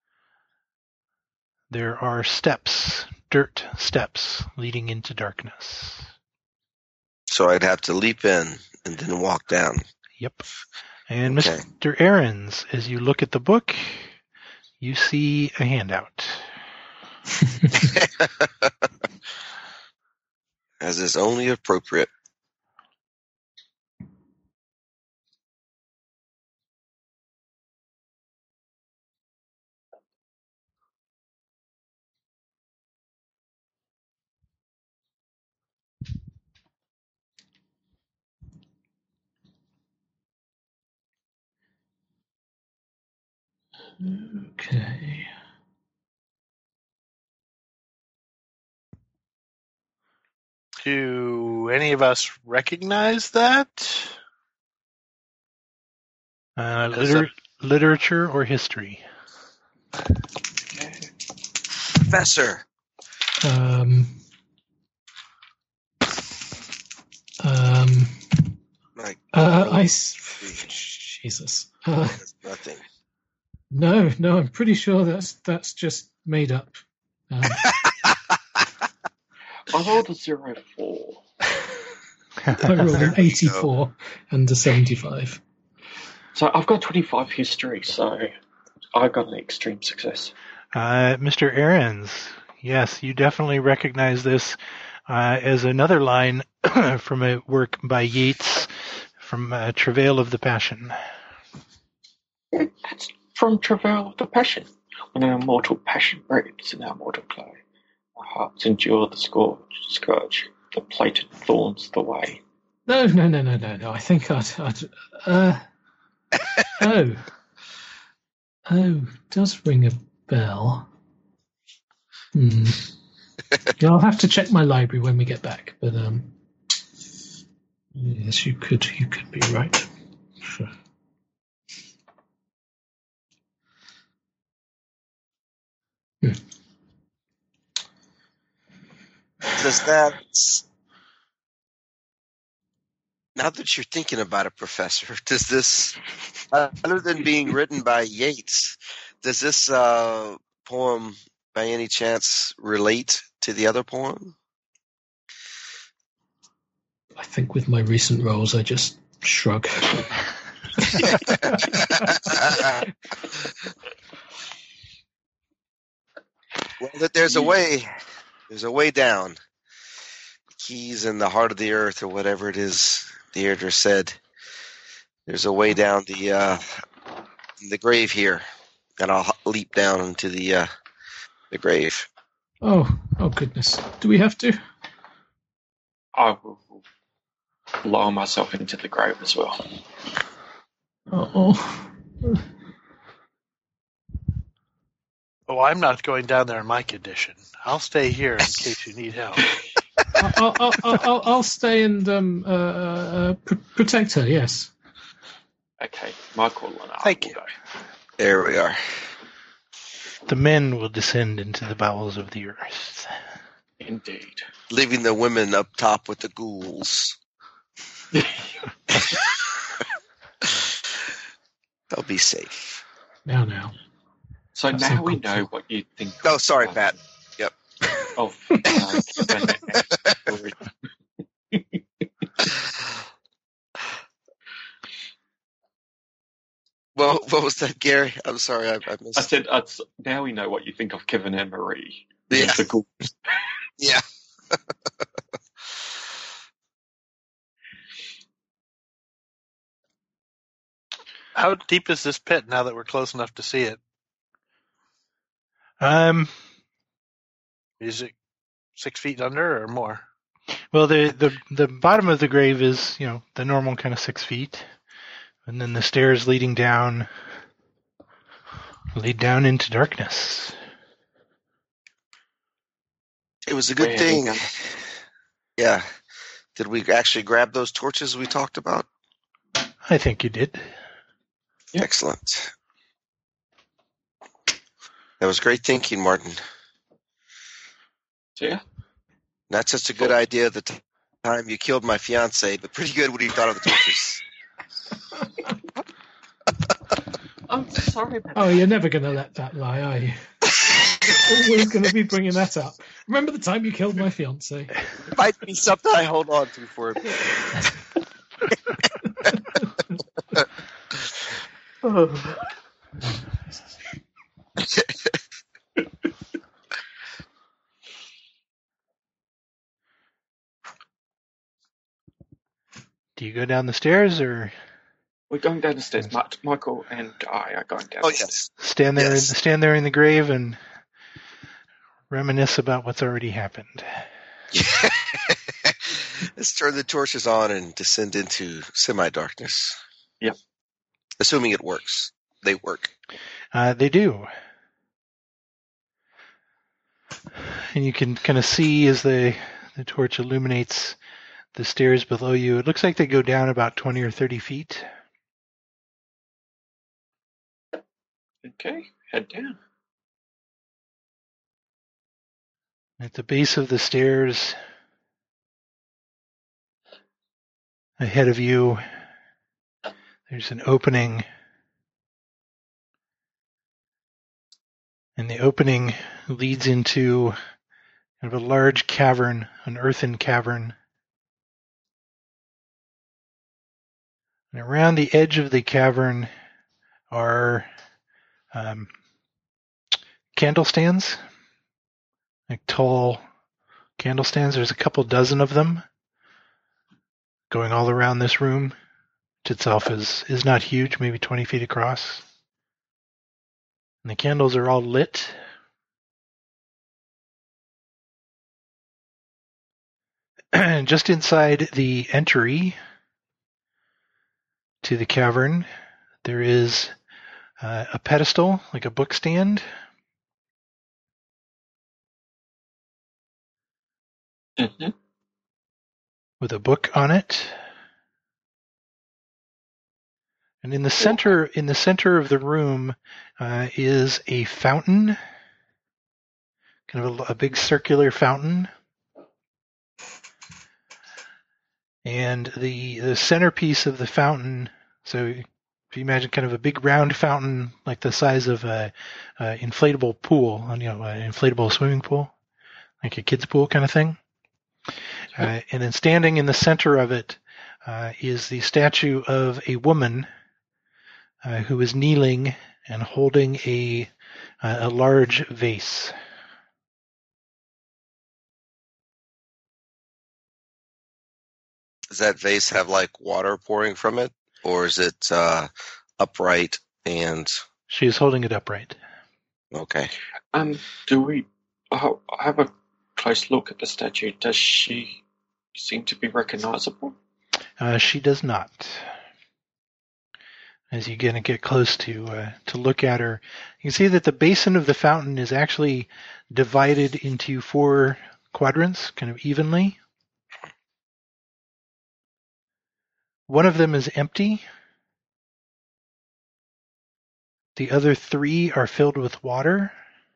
there are steps, dirt steps, leading into darkness. So I'd have to leap in and then walk down. Yep. And Okay. Mister Ahrens, as you look at the book, you see a handout. As is only appropriate. Okay. Do any of us recognize that? Uh, As liter- literature or history? Professor. Um. Um. Like, Uh, I. s- Jesus. Uh, that's nothing. no, no, I'm pretty sure that's that's just made up. Um, I rolled a zero four. I rolled There an we eighty-four and a seventy-five. So I've got twenty-five history, so I got an extreme success. Uh, Mister Ahrens, yes, you definitely recognize this uh, as another line from a work by Yeats from uh, Travail of the Passion. That's from Travail of the Passion. When our mortal passion breaks in our mortal clay, our hearts endure the scourge, scourge, the plated thorns the way. No, no, no, no, no, no. I think I'd. I'd uh, oh. Oh, does ring a bell. Hmm. Yeah, I'll have to check my library when we get back, but um. Yes, you could. You could be right. Sure. Hmm. Does that, now that you're thinking about it, Professor, does this, uh, other than being written by Yeats, does this uh, poem by any chance relate to the other poem? I think with my recent roles, I just shrug. Well, that there's a way, there's a way down. Keys in the heart of the earth, or whatever it is Deirdre said. There's a way down the uh, the grave here, and I'll leap down into the uh, the grave. Oh, oh goodness. Do we have to? I will lower myself into the grave as well. Oh. Oh, I'm not going down there in my condition. I'll stay here in case you need help. I'll, I'll, I'll, I'll, I'll stay and um, uh, uh, pr- protect her, yes. Okay, Michael and I Thank will you. go. There we are. The men will descend into the bowels of the earth. Indeed. Leaving the women up top with the ghouls. They'll be safe. Now, now. So That's now we uncomfortable. know what you think. Oh, sorry, of- Pat. Yep. Of uh, Kevin and- Well, what was that, Gary? I'm sorry, I, I missed. I said, uh, now we know what you think of Kevin and Marie. Yeah. The ghouls. Yeah. How deep is this pit now that we're close enough to see it? Um, Is it six feet under or more? well, the, the the bottom of the grave is, you know, the normal kind of six feet, and then the stairs leading down lead down into darkness. It was a good Where thing. we go. Yeah. Did we actually grab those torches we talked about? I think you did. Yep. Excellent. That was great thinking, Martin. So, yeah. Not such a good idea the t- time you killed my fiance, but pretty good when you thought of the torches. I'm sorry about Oh, you're never going to let that lie, are you? Always going to be bringing that up. Remember the time you killed my fiance? It might be something I hold on to for a bit. Oh. Do you go down the stairs or We're going down the stairs. Ma- Michael and I are going down Oh, the stairs. yes. stand there Yes. stand there in the grave and reminisce about what's already happened? Let's turn the torches on and descend into semi-darkness. Yep. Assuming it works. They work. Uh, they do. And you can kind of see as the, the torch illuminates the stairs below you. It looks like they go down about twenty or thirty feet. Okay, head down. At the base of the stairs, ahead of you, there's an opening. And the opening leads into kind of a large cavern, an earthen cavern. And around the edge of the cavern are um, candle stands, like tall candle stands. There's a couple dozen of them going all around this room, which itself is, is not huge, maybe twenty feet across. And the candles are all lit. And just inside the entry to the cavern, there is uh, a pedestal, like a book stand. Mm-hmm. With a book on it. And in the center, in the center of the room, uh, is a fountain, kind of a, a big circular fountain. And the the centerpiece of the fountain, so if you imagine kind of a big round fountain, like the size of a, a inflatable pool, you know, an inflatable swimming pool, like a kid's pool kind of thing. Uh, and then standing in the center of it uh, is the statue of a woman uh, who is kneeling and holding a uh, a large vase. Does that vase have like water pouring from it, or is it uh, upright and? She is holding it upright. Okay. Um, do we uh, have a close look at the statue? Does she seem to be recognizable? Uh, she does not. As you get get close to uh, to look at her, you can see that the basin of the fountain is actually divided into four quadrants, kind of evenly. One of them is empty. The other three are filled with water.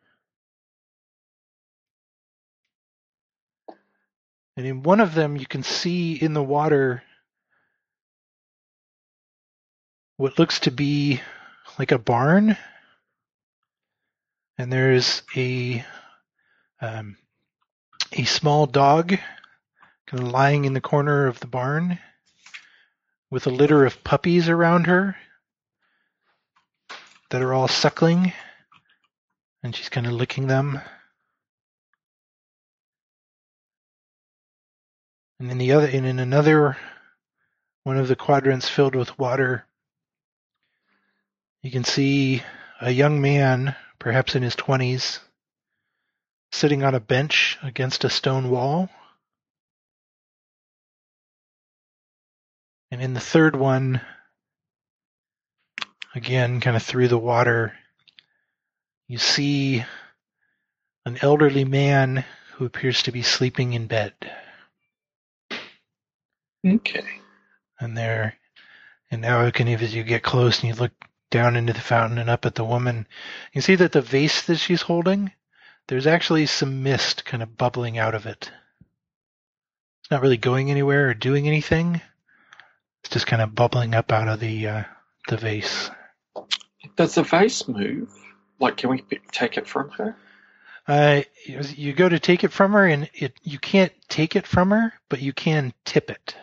And in one of them, you can see in the water what looks to be like a barn. And there's a um, a small dog kind of lying in the corner of the barn with a litter of puppies around her that are all suckling, and she's kind of licking them. And in the other, and in another one of the quadrants filled with water, you can see a young man, perhaps in his twenties, sitting on a bench against a stone wall. And in the third one, again, kind of through the water, you see an elderly man who appears to be sleeping in bed. Okay. And there, and now kind of as you get close and you look down into the fountain and up at the woman, you see that the vase that she's holding, there's actually some mist kind of bubbling out of it. It's not really going anywhere or doing anything. It's just kind of bubbling up out of the uh, the vase. Does the vase move? Like, can we take it from her? Uh, you go to take it from her, and it you can't take it from her, but you can tip it.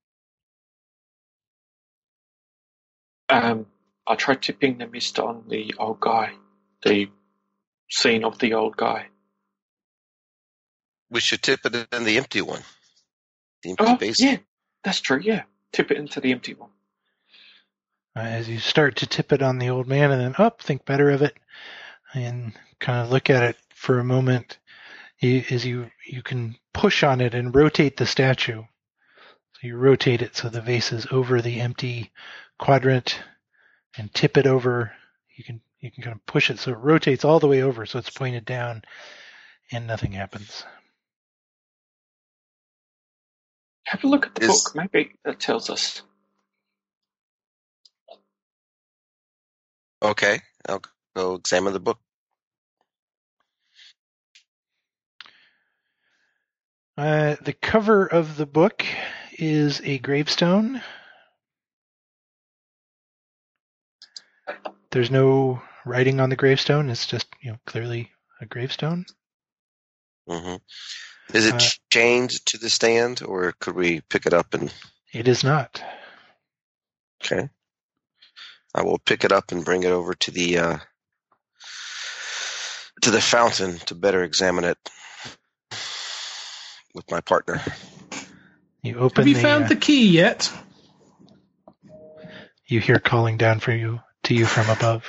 Um, I tried tipping the mist on the old guy, the scene of the old guy. We should tip it in the empty one. The empty Oh, base. yeah, that's true, yeah. Tip it into the empty one. Uh, as you start to tip it on the old man, and then up, think better of it, and kind of look at it for a moment, you, as you you can push on it and rotate the statue. So you rotate it so the vase is over the empty quadrant, and tip it over. You can you can kind of push it so it rotates all the way over, so it's pointed down, and nothing happens. Have a look at the Is- book. Maybe that tells us. Okay, I'll go examine the book. Uh, the cover of the book is a gravestone. There's no writing on the gravestone. It's just, you know, clearly a gravestone. hmm Is it Uh, chained to the stand, or could we pick it up and? It is not. Okay. I will pick it up and bring it over to the uh, to the fountain to better examine it with my partner. You open Have you the, found uh, the key yet? You hear calling down for you to you from above.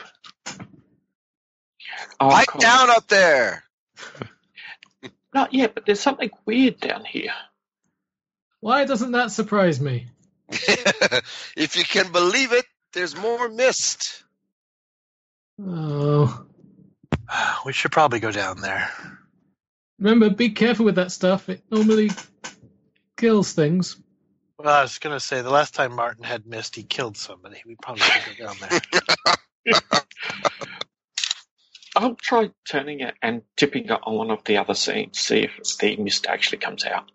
Oh, Pipe cool. down up there. Not yet, but there's something weird down here. Why doesn't that surprise me? If you can believe it, there's more mist. Oh, We should probably go down there. remember, be careful with that stuff. It normally kills things. Well, I was going to say, the last time Martin had mist, he killed somebody. We probably should go down there. I'll try turning it and tipping it on one of the other scenes, see if the mist actually comes out.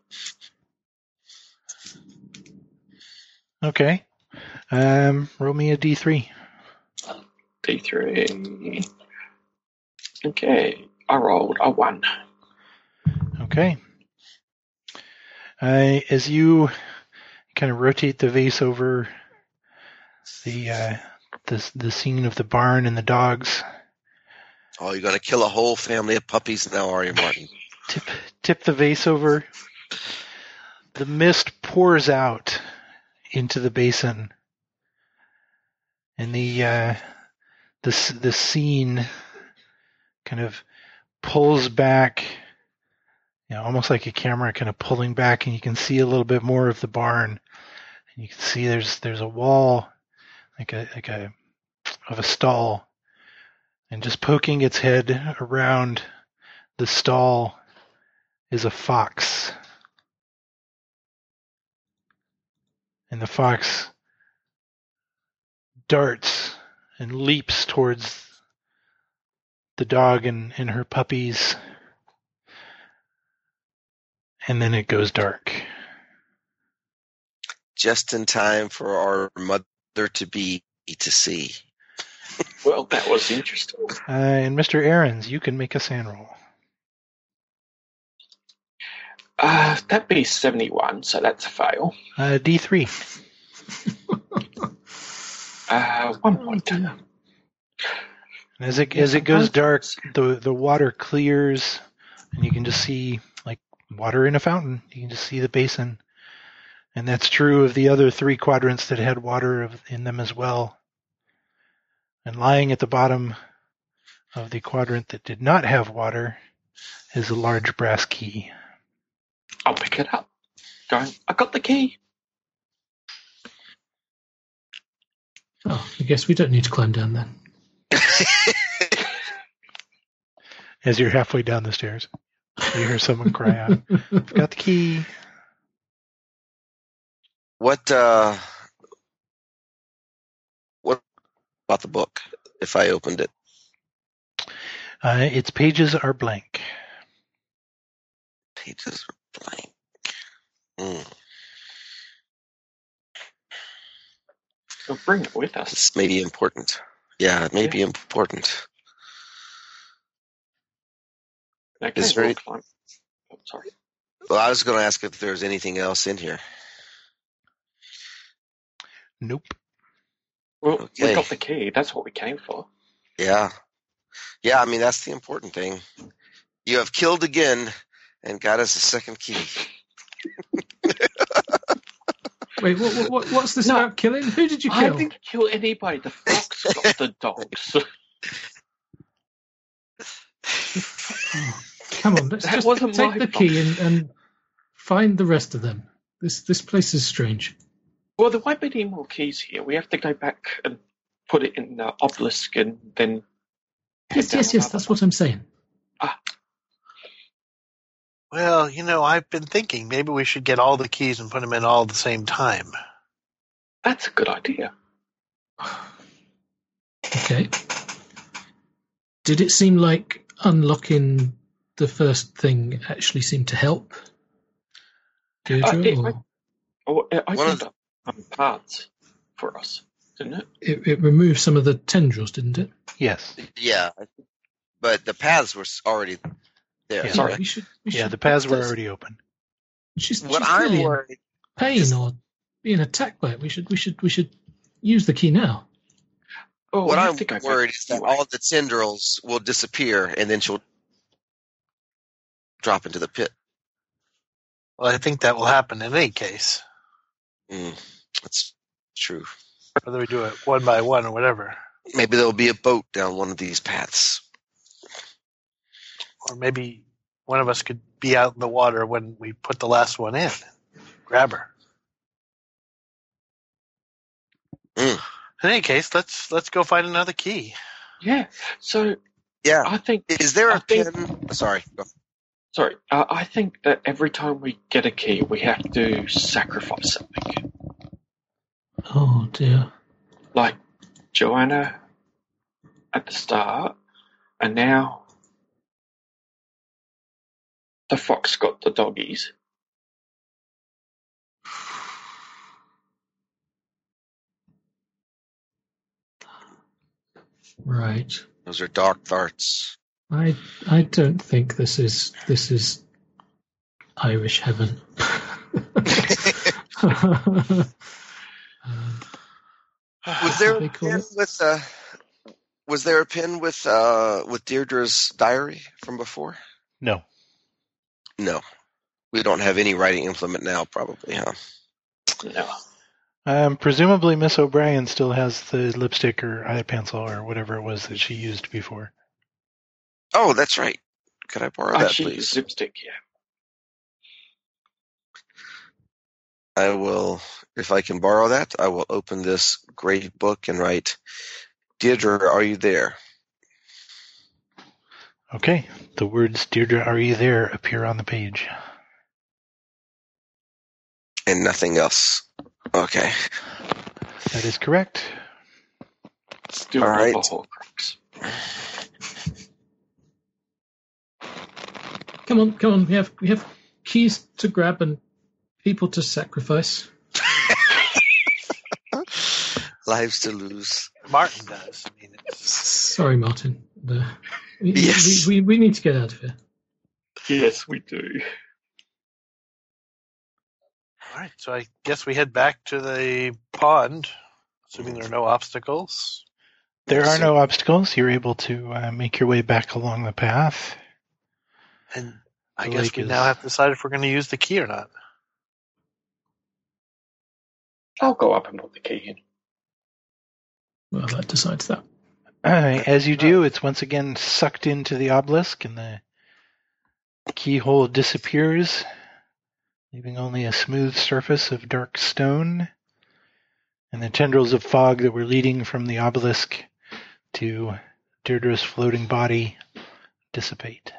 Okay. Um, roll me a D three. D three. Okay, I rolled a one. Okay. Uh, as you kind of rotate the vase over the uh, the the scene of the barn and the dogs, Oh, you're going to kill a whole family of puppies now, are you, Martin? tip tip the vase over. The mist pours out into the basin, and the uh, the s- the scene kind of pulls back, you know, almost like a camera kind of pulling back, and you can see a little bit more of the barn. And you can see there's there's a wall, like a like a of a stall, and just poking its head around the stall is a fox. And the fox darts and leaps towards the dog and, and her puppies. And then it goes dark. Just in time for our mother-to-be to see. Well, that was interesting. Uh, and Mister Aarons, you can make a sand roll. Uh, that'd be seventy-one, so that's a fail. Uh, D three. Uh, one point. And as it as it goes dark, the the water clears, and you can just see like water in a fountain. You can just see the basin, and that's true of the other three quadrants that had water of- in them as well. And lying at the bottom of the quadrant that did not have water is a large brass key. I'll pick it up. Going, I got the key. Oh, I guess we don't need to climb down then. As you're halfway down the stairs, you hear someone cry out, "I've got the key." What, uh, what about the book, if I opened it? Uh, its pages are blank. Pages are blank. Mm. We'll bring it with us. This may be important. Yeah, it may Yeah. be important. Okay, Is there we'll any- climb. Oh, sorry. Well, I was going to ask if there's anything else in here. Nope. Well, Okay. we got the key. That's what we came for. Yeah. Yeah, I mean, that's the important thing. You have killed again and got us a second key. Wait, what, what, what, what's this No. about killing? Who did you I kill? didn't kill anybody. The fox got the dogs. Oh, come on, let's That just wasn't take my the key and, and find the rest of them. This this place is strange. Well, there won't be any more keys here. We have to go back and put it in the obelisk and then... Yes, down yes, yes, another that's one. what I'm saying. Well, you know, I've been thinking maybe we should get all the keys and put them in all at the same time. That's a good idea. Okay. Did it seem like unlocking the first thing actually seemed to help? Deirdre, Uh, it- or Oh, it One opened of the- up um, parts for us, didn't it? it, it removed some of the tendrils, didn't it? Yes. Yeah. But the paths were already there. Yeah. Sorry, right? we should. We Yeah, should the paths were that's- already open. She's, What she's I'm clearly in worried pain is- or being attacked by it. We should. We should. We should use the key now. Oh, What we have I'm to go back worried is that anyway. all of the tendrils will disappear and then she'll drop into the pit. Well, I think that will happen in any case, Mm, that's true. whether we do it one by one or whatever. Maybe there'll be a boat down one of these paths. Or maybe one of us could be out in the water when we put the last one in. Grab her. Mm. In any case, let's let's go find another key. Yeah. So Yeah. I think. Is there a I think- pin? Sorry. Go. Sorry, uh, I think that every time we get a key, we have to sacrifice something. Oh dear. Like Joanna at the start, and now the fox got the doggies. Right. Those are dark thoughts. I I don't think this is this is Irish heaven. Um, Was there They a call pin it- with uh was there a pin with uh with Deirdre's diary from before? No. No. We don't have any writing implement now, probably, huh? No. Um, presumably Miss O'Brien still has the lipstick or eye pencil or whatever it was that she used before. Oh, that's right. Could I borrow I that, should please? use lipstick, yeah. I will, if I can borrow that, I will open this great book and write, Deirdre, are you there? Okay. The words Deirdre, are you there appear on the page. And nothing else. Okay. That is correct. Still All not right. the Horcrux. Come on, come on. We have we have keys to grab and people to sacrifice. Lives to lose. Martin does. I mean, it's, Sorry, Martin. The, we, Yes. we, we we need to get out of here. Yes, we do. all right, so I guess we head back to the pond, assuming there are no obstacles. There are So- no obstacles. You're able to uh, make your way back along the path. And I The guess lake we is- now have to decide if we're going to use the key or not. I'll go up and put the key in. Well, that decides that. Uh, as you do, it's once again sucked into the obelisk, and the keyhole disappears, leaving only a smooth surface of dark stone, and the tendrils of fog that were leading from the obelisk to Deirdre's floating body dissipate.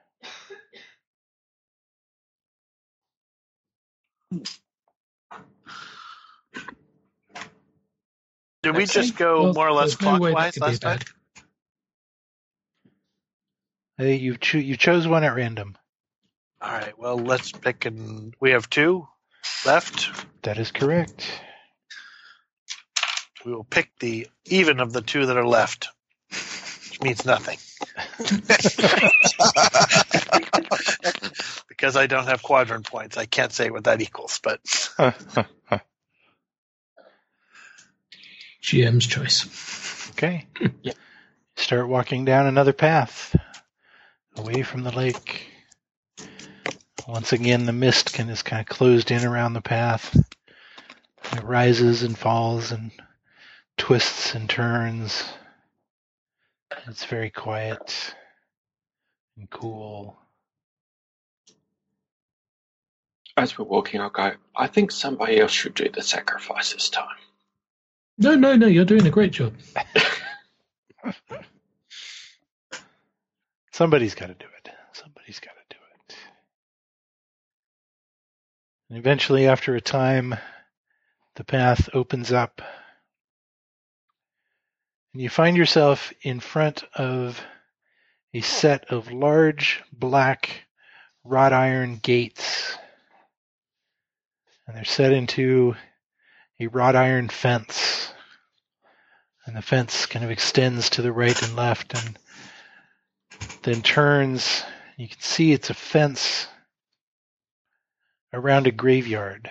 Did we Okay. just go Well, more or less there's no way that clockwise could be last time? bad. I think you cho- you chose one at random. All right, well, let's pick, and we have two left. That is correct. We will pick the even of the two that are left, which means nothing. Because I don't have quadrant points, I can't say what that equals, but G M's choice. Okay. Yeah. Start walking down another path away from the lake. Once again, the mist can is kind of closed in around the path. It rises and falls and twists and turns. It's very quiet and cool. As we're walking, I'll go, I think somebody else should do the sacrifice this time. No, no, no. You're doing a great job. Somebody's got to do it. Somebody's got to do it. And eventually, after a time, the path opens up. And you find yourself in front of a set of large black wrought iron gates. And they're set into a wrought iron fence. And the fence kind of extends to the right and left and then turns. You can see it's a fence around a graveyard.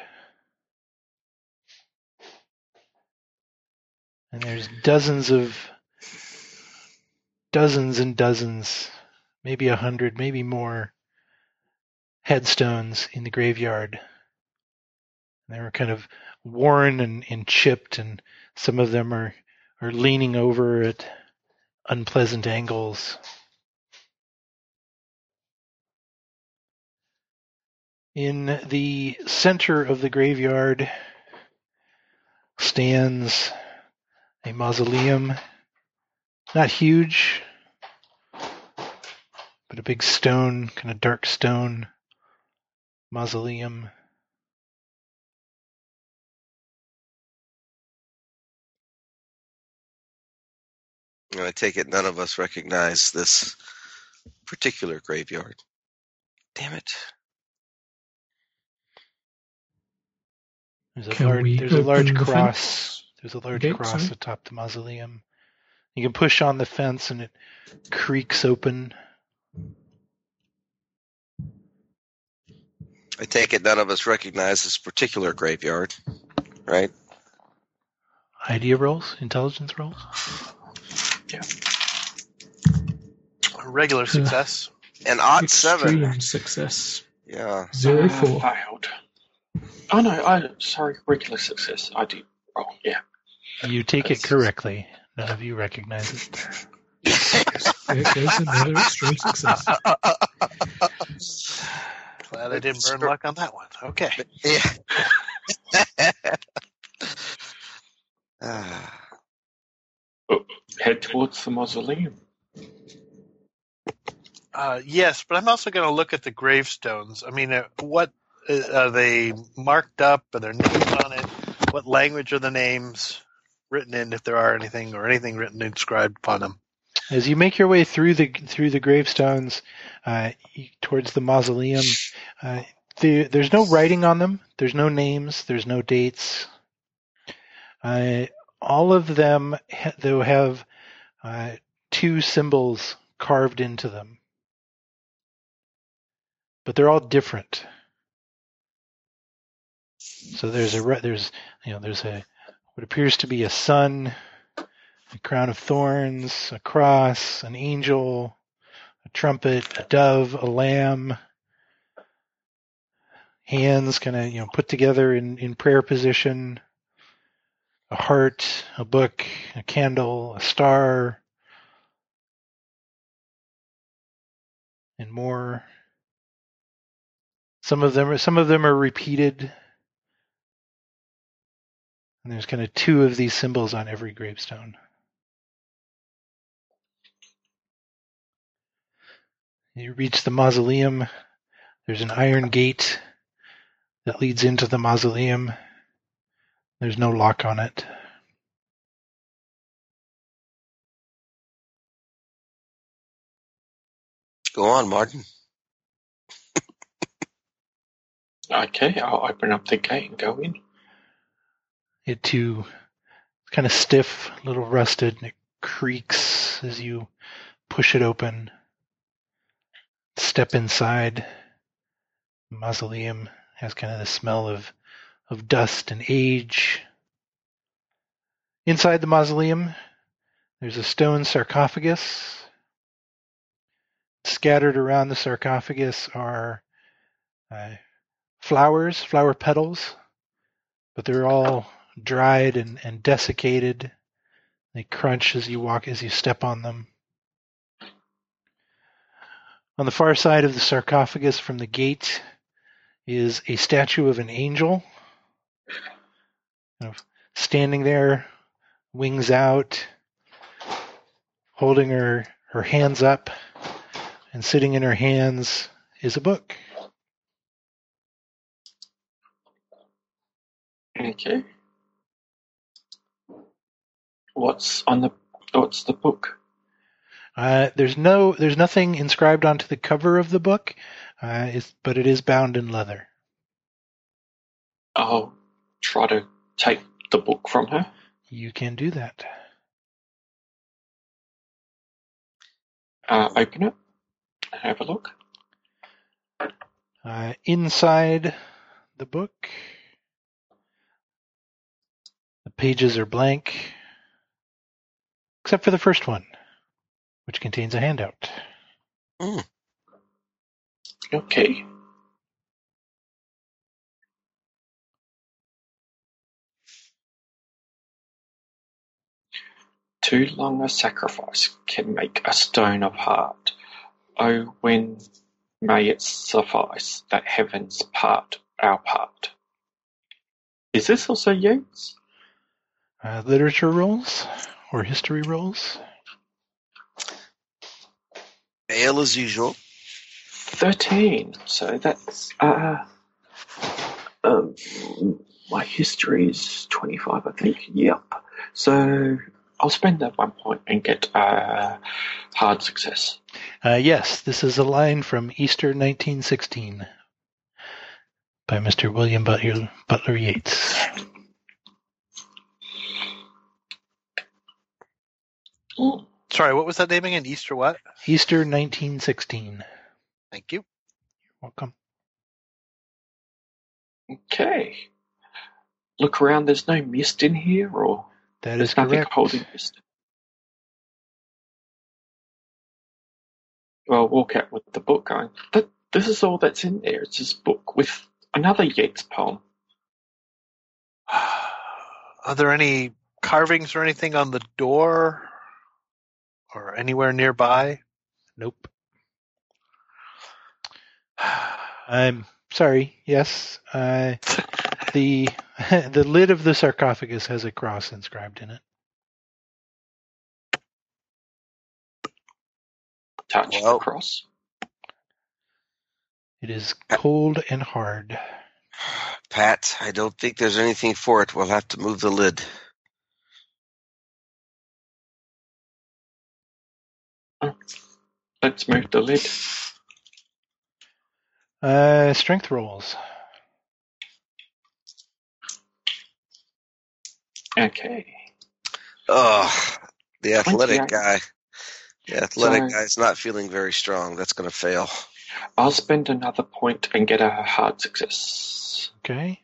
And there's dozens of, dozens and dozens, maybe a hundred, maybe more, headstones in the graveyard. They were kind of worn and, and chipped, and some of them are, are leaning over at unpleasant angles. In the center of the graveyard stands a mausoleum. Not huge, but a big stone, kind of dark stone mausoleum. I take it none of us recognize this particular graveyard. Damn it. There's a Can large, we there's a large open the cross. fence? There's a large Gate, cross sorry? atop the mausoleum. You can push on the fence and it creaks open. I take it none of us recognize this particular graveyard, right? Idea rolls, intelligence rolls. A regular success. An odd seven. Extreme success. Yeah. Zero Uh, four. Failed. Oh no, I sorry, regular success. I did wrong. Yeah. You take it That's- correctly. None of you recognize it. There goes another extreme success. Glad I didn't burn luck on that one. Okay. Yeah. Ah. Head towards the mausoleum. Uh, yes, but I'm also going to look at the gravestones. I mean, uh, what uh, are they marked up? Are there names on it? What language are the names written in, if there are anything, or anything written inscribed upon them? As you make your way through the through the gravestones uh, towards the mausoleum, uh, the, there's no writing on them. There's no names. There's no dates. Uh, all of them, ha- though, have uh, two symbols carved into them, but they're all different. So there's a re- there's you know there's a what appears to be a sun, a crown of thorns, a cross, an angel, a trumpet, a dove, a lamb, hands kind of you know put together in, in prayer position, a heart, a book, a candle, a star, and more. Some of them are some of them are repeated, and there's kind of two of these symbols on every gravestone. You reach the mausoleum. There's an iron gate that leads into the mausoleum. There's no lock on it. Go on, Martin. Okay, I'll open up the gate and go in. It too kind of stiff, a little rusted, and it creaks as you push it open. Step inside. The mausoleum has kind of the smell of, of dust and age. Inside the mausoleum, there's a stone sarcophagus. Scattered around the sarcophagus are uh, flowers, flower petals, but they're all dried and, and desiccated. They crunch as you walk, as you step on them. On the far side of the sarcophagus from the gate is a statue of an angel, kind of standing there, wings out, holding her, her hands up, and sitting in her hands is a book. Okay. What's on the what's the book? Uh, there's no, there's nothing inscribed onto the cover of the book, uh, it's, but it is bound in leather. I'll try to take the book from her. You can do that. Uh, open it and have a look. Uh, inside the book, the pages are blank, except for the first one, which contains a handout. Mm. Okay. Too long a sacrifice can make a stone of heart. Oh, when may it suffice that heavens part our part. Is this also Yates? Uh, literature rolls or history rolls? Ale as usual. Thirteen. So that's uh, um, my history is twenty-five, I think. Yep. So I'll spend that one point and get a hard success. Uh, yes, this is a line from Easter nineteen sixteen by Mister William Butler, Butler Yeats. Mm. Sorry, what was that name again? Easter what? Easter nineteen sixteen. Thank you. Welcome. Okay. Look around. There's no mist in here, or That there's is nothing correct. holding mist. Well, I'll walk out with the book going, that, this is all that's in there. It's this book with another Yeats poem. Are there any carvings or anything on the door or anywhere nearby? Nope. I'm sorry. Yes, uh, the the lid of the sarcophagus has a cross inscribed in it. Touch Well. the cross. It is cold and hard. Pat, I don't think there's anything for it. We'll have to move the lid. Let's move the lid. Uh, strength rolls. Okay. Oh, the athletic twenty-eight. guy. The athletic So- guy's not feeling very strong. That's going to fail. I'll spend another point and get a hard success. Okay.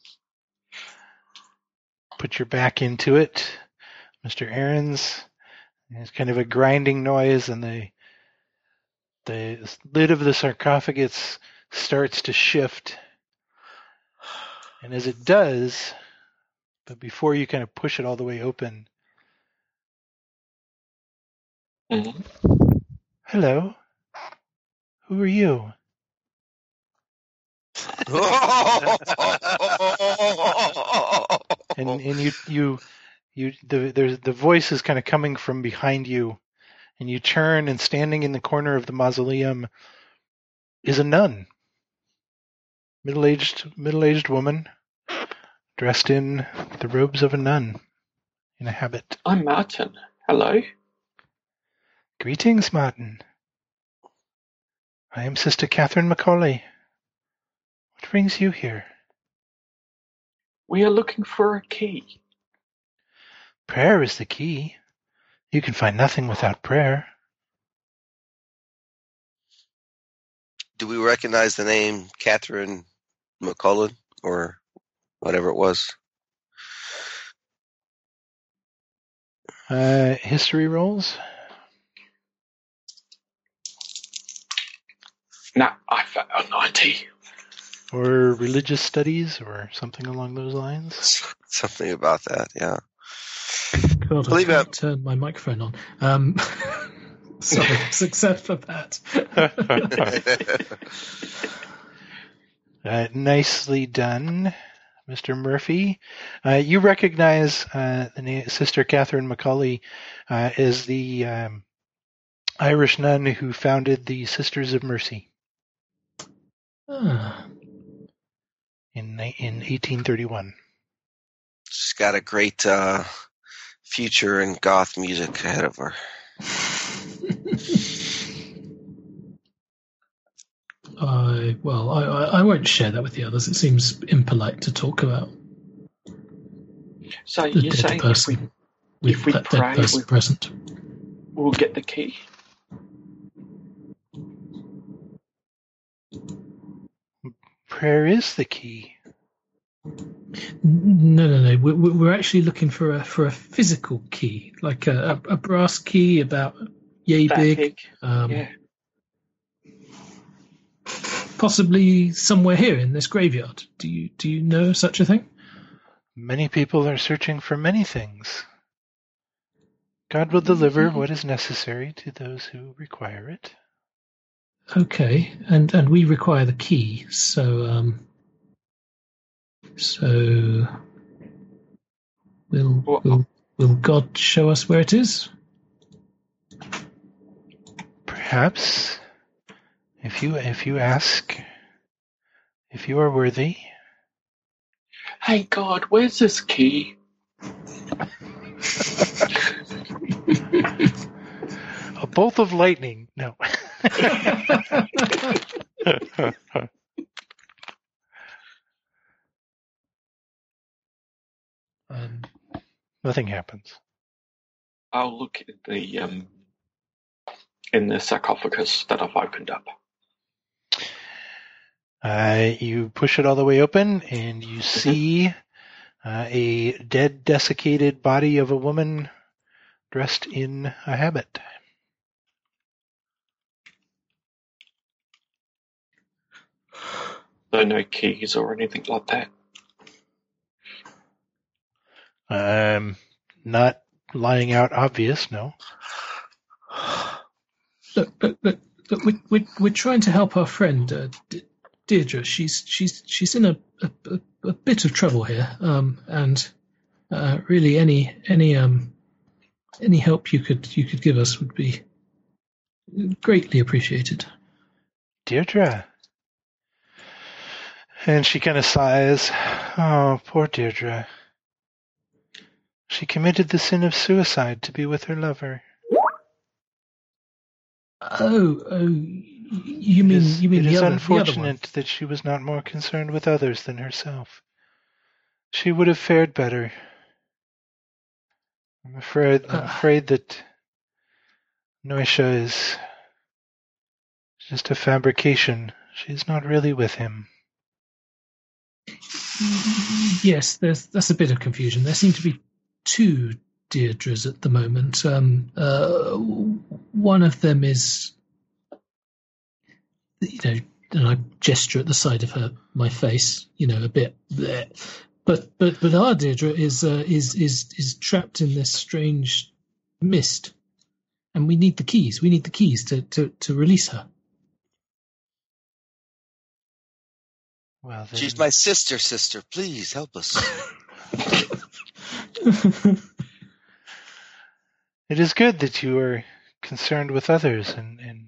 Put your back into it, Mister Aarons. There's kind of a grinding noise, and the the lid of the sarcophagus starts to shift. And as it does, but before you kind of push it all the way open, Mhm. hello, who are you? And and you you you the there's the voice is kind of coming from behind you, and you turn, and standing in the corner of the mausoleum is a nun, middle aged middle aged woman, dressed in the robes of a nun, in a habit. I'm Martin. Hello. Greetings, Martin. I am Sister Catherine Macaulay. What brings you here? We are looking for a key. Prayer is the key. You can find nothing without prayer. Do we recognize the name Catherine McCullen or whatever it was? Uh, history rolls. No, I found a ninety. Or religious studies, or something along those lines. Something about that, yeah. God, I Believe can't it. turn my microphone on. Um, sorry, success for that. Uh, nicely done, Mister Murphy. Uh, you recognize uh, the name, Sister Catherine Macaulay uh, as the um, Irish nun who founded the Sisters of Mercy Ah, in in eighteen thirty-one. She's got a great uh, future in goth music ahead of her. I well, I, I I won't share that with the others. It seems impolite to talk about So the you're dead saying if we, person with if we that pray, dead person we- present. we'll get the key? Prayer is the key. No, no, no. We're, we're actually looking for a for a physical key, like a, a, a brass key about yay That big, big? um, Yeah. possibly somewhere here in this graveyard. Do you do you know such a thing? Many people are searching for many things. God will deliver what is necessary to those who require it. Okay, and and we require the key. So um, so will Well, will will God show us where it is? Perhaps, if you if you ask, if you are worthy. Hey God, where's this key? A bolt of lightning. No. um, Nothing happens. I'll look at the um in the sarcophagus that I've opened up. Uh, you push it all the way open, and you see uh, a dead, desiccated body of a woman dressed in a habit. So no keys or anything like that. Um, not lying out obvious, no. look, look, look, look we, we, we're trying to help our friend uh, D- Deirdre. She's she's she's in a, a, a, a bit of trouble here, um, and uh, really any any um any help you could you could give us would be greatly appreciated. Deirdre. And she kind of sighs. Oh, poor Deirdre. She committed the sin of suicide to be with her lover. Oh, oh, you mean It is, you mean it the is other, the other one? unfortunate that she was not more concerned with others than herself. She would have fared better. I'm afraid. I'm Uh. afraid that Noisha is just a fabrication. She's not really with him. Yes, there's that's a bit of confusion. There seem to be two Deirdres at the moment. Um, uh, one of them is, you know, and I gesture at the side of her, my face, you know, a bit, bleh. but but but our Deirdre is uh, is is is trapped in this strange mist, and we need the keys. We need the keys to to, to release her. Well, then, She's my sister, sister. Please help us. it is good that you are concerned with others and, and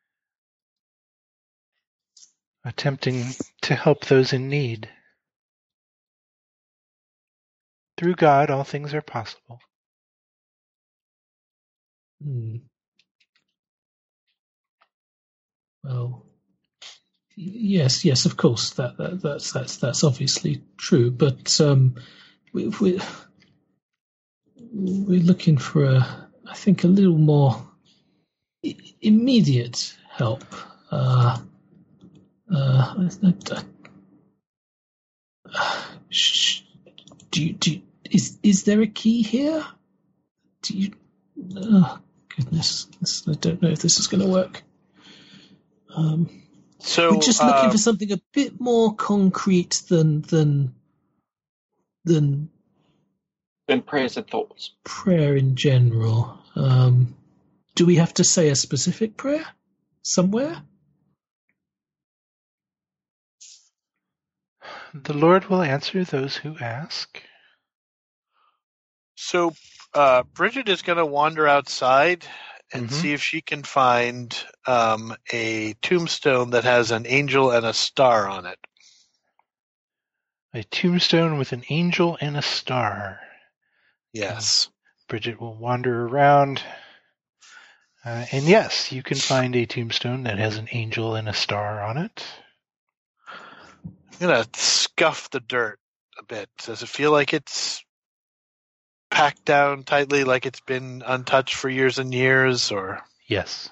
attempting to help those in need. Through God, all things are possible. Hmm. Well, yes, yes, of course, that, that that's that's that's obviously true. But um, we, we we're looking for a, I think, a little more I- immediate help. Uh, uh, I, I, I, sh- do you, do you, is is there a key here? Do you? Oh goodness, this, I don't know if this is going to work. Um, So We're just looking uh, for something a bit more concrete than than than Then prayers and thoughts. prayer in general. Um, do we have to say a specific prayer somewhere? The Lord will answer those who ask. So uh, Bridget is going to wander outside and Mhm. see if she can find um, a tombstone that has an angel and a star on it. A tombstone with an angel and a star. Yes. Bridget will wander around. Uh, and yes, you can find a tombstone that has an angel and a star on it. I'm going to scuff the dirt a bit. Does it feel like it's packed down tightly, like it's been untouched for years and years, or? Yes.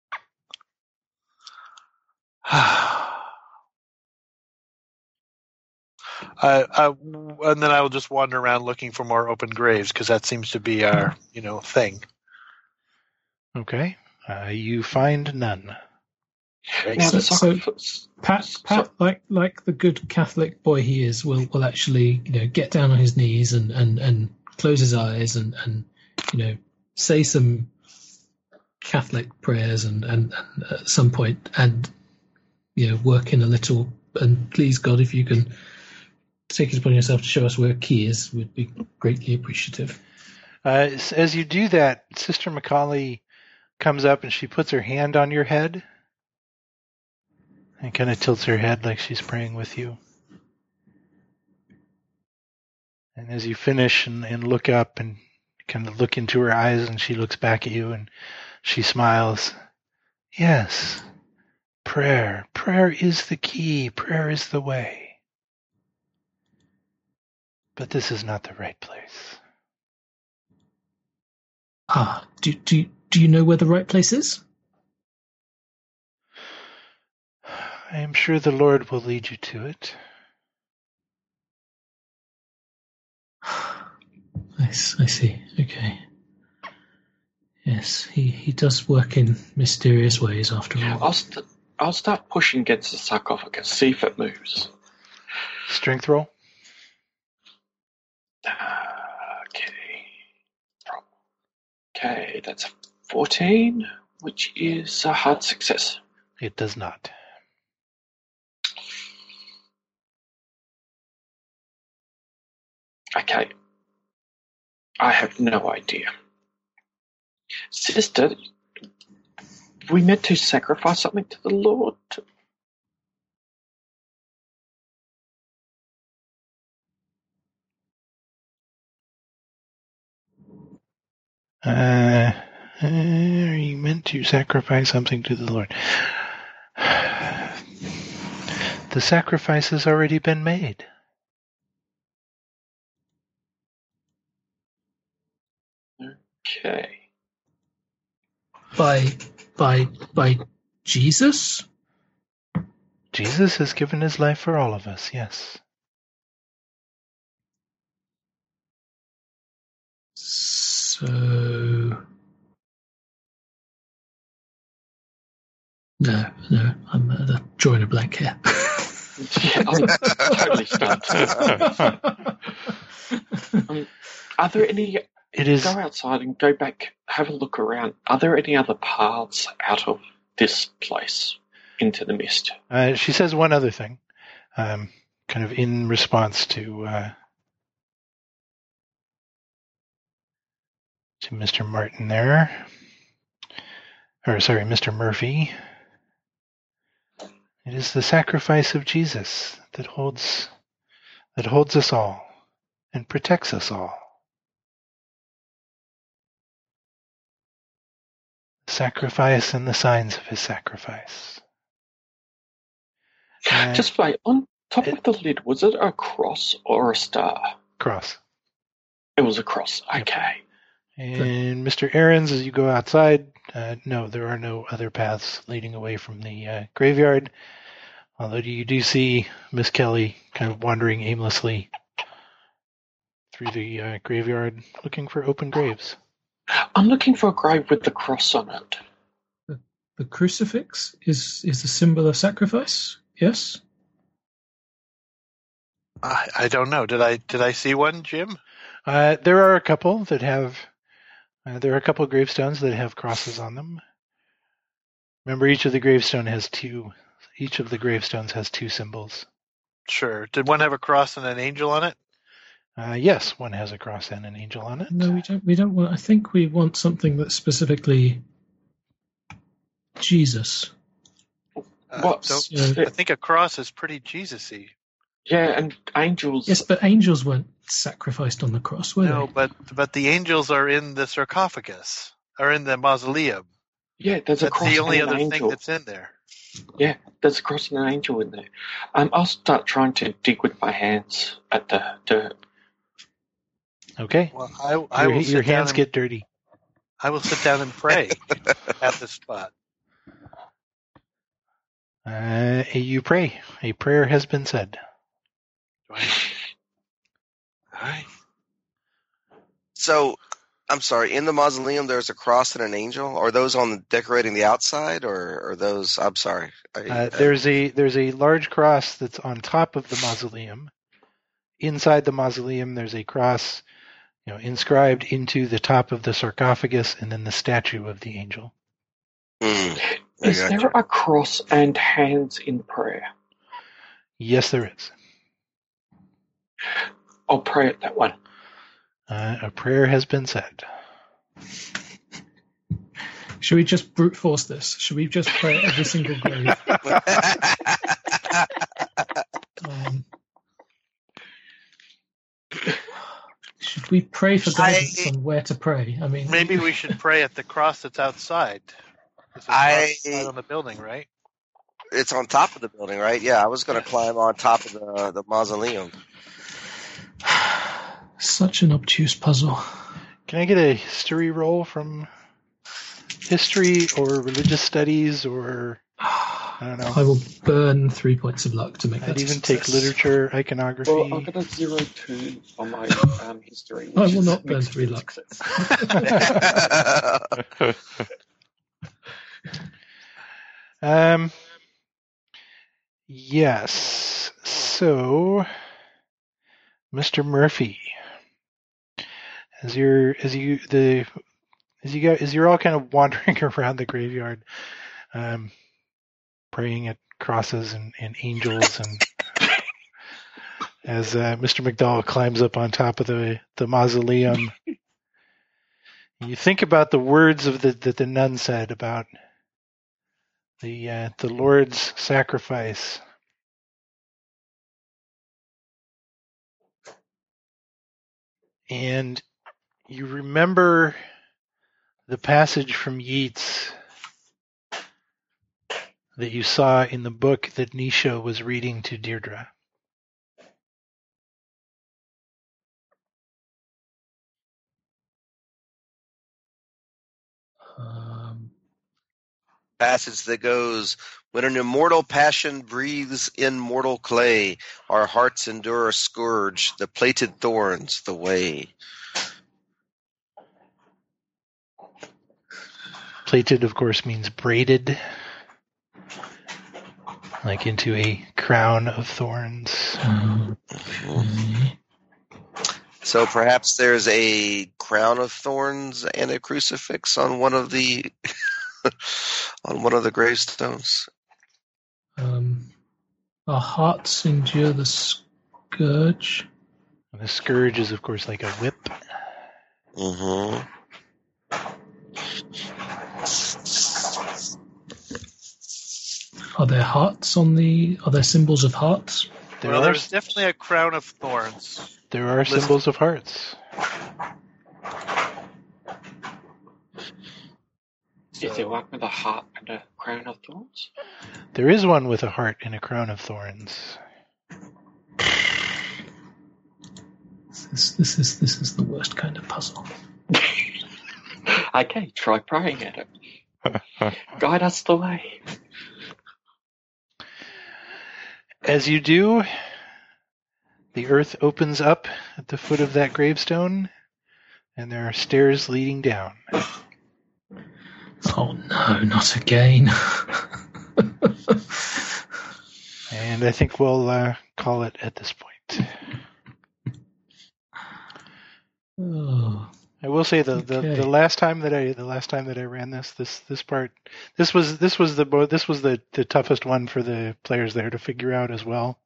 I, I, and then I will just wander around looking for more open graves because that seems to be our, you know, thing. Okay. Uh, you find none. Now So- the so- sarcophagus. Pat, Pat, like like the good Catholic boy he is, will will actually, you know, get down on his knees and and and close his eyes and and you know say some Catholic prayers and, and, and at some point, and you know, work in a little. And please, God, if you can take it upon yourself to show us where Key is, we'd be greatly appreciative. Uh, as you do that, Sister Macaulay comes up and she puts her hand on your head and kind of tilts her head like she's praying with you. And as you finish and, and look up and kind of look into her eyes, and she looks back at you and she smiles. Yes, prayer. Prayer is the key. Prayer is the way. But this is not the right place. Ah, do, do, do you know where the right place is? I am sure the Lord will lead you to it. I, I see. Okay. Yes, he, he does work in mysterious ways after all. I'll, st- I'll start pushing against the sarcophagus, see if it moves. Strength roll. Uh, okay. Okay, that's a fourteen, which is a hard success. It does not. Okay. I have no idea. Sister, we meant to sacrifice something to the Lord. Uh, are you meant to sacrifice something to the Lord? The sacrifice has already been made. Okay. By by by Jesus? Jesus has given his life for all of us, yes. So no, no, I'm uh, drawing a blank here. Yeah, I'm totally stumped. um, are there any... It is... Go outside and go back, have a look around. Are there any other paths out of this place into the mist? Uh, she says one other thing, um, kind of in response to uh, to Mister Martin there. Or, sorry, Mister Murphy. It is the sacrifice of Jesus that holds that holds us all and protects us all. Sacrifice and the signs of his sacrifice. Uh, Just play on top it, of the lid. Was it a cross or a star? Cross. It was a cross. Okay. And Mister Aarons, as you go outside, uh, no, there are no other paths leading away from the uh, graveyard. Although you do see Miss Kelly kind of wandering aimlessly through the uh, graveyard, looking for open graves. I'm looking for a grave with the cross on it. The, the crucifix is is a symbol of sacrifice. Yes. I, I don't know. Did I did I see one, Jim? Uh, there are a couple that have. Uh, there are a couple of gravestones that have crosses on them. Remember, each of the gravestone has two. Each of the gravestones has two symbols. Sure. Did one have a cross and an angel on it? Uh, yes, one has a cross and an angel on it. No, we don't. We don't want. I think we want something that's specifically Jesus. Uh, What? don't- So- I think a cross is pretty Jesus-y. Yeah, and angels. Yes, but angels weren't sacrificed on the cross, were No, they? but but the angels are in the sarcophagus, are in the mausoleum. Yeah, there's a That's cross the only and other an thing angel. that's in there. Yeah, there's a cross and an angel in there. Um, I'll start trying to dig with my hands at the dirt. Okay. Well, I, I your will sit your down hands and, get dirty. I will sit down and pray at the spot. Uh, you pray. A prayer has been said. Do I- All right. So, I'm sorry. In the mausoleum, there's a cross and an angel. Are those on the, decorating the outside, or are those? I'm sorry. I, Uh, there's a there's a large cross that's on top of the mausoleum. Inside the mausoleum, there's a cross, you know, inscribed into the top of the sarcophagus, and then the statue of the angel. Mm, Is got there you. a cross and hands in prayer? Yes, there is. I'll pray at that one. Uh, a prayer has been said. Should we just brute force this? Should we just pray at every single grave? Um, should we pray for guidance I- on where to pray? I mean, Maybe we should pray at the cross that's outside. There's a I- cross outside on the building, right? It's on top of the building, right? Yeah, I was going to climb on top of the the mausoleum. such an obtuse puzzle. Can I get a history roll from history or religious studies or I don't know? I will burn three points of luck to make I'd that even success. take literature, iconography. Well, I've got a zero two on my um, history. I which will is not burn mixed three with luck. success. Um. Yes. So, Mister Murphy, as you're as you the as you guys as you're all kind of wandering around the graveyard, um, praying at crosses and, and angels, and as uh, Mister McDowell climbs up on top of the the mausoleum, you think about the words of the that the nun said about the uh, the Lord's sacrifice. And you remember the passage from Yeats that you saw in the book that Nisha was reading to Deirdre. Um, Passage that goes, when an immortal passion breathes in mortal clay, our hearts endure a scourge, the plated thorns, the way. Plated, of course, means braided, like into a crown of thorns. um, So perhaps there's a crown of thorns and a crucifix on one of the on one of the gravestones. um, our hearts endure the scourge. And the scourge is, of course, like a whip. Mm-hmm. Are there hearts on the? Are there symbols of hearts? There well, are there's definitely a crown of thorns. there are Listen. symbols of hearts. Is there one with a heart and a crown of thorns? There is one with a heart and a crown of thorns. This, this is this is the worst kind of puzzle. Okay, try praying at it. Guide us the way. As you do, the earth opens up at the foot of that gravestone, and there are stairs leading down. Oh no, not again. And I think we'll uh, call it at this point. Oh, I will say the, the, Okay. the last time that I the last time that I ran this this this part this was this was the mo- this was the, the toughest one for the players there to figure out as well.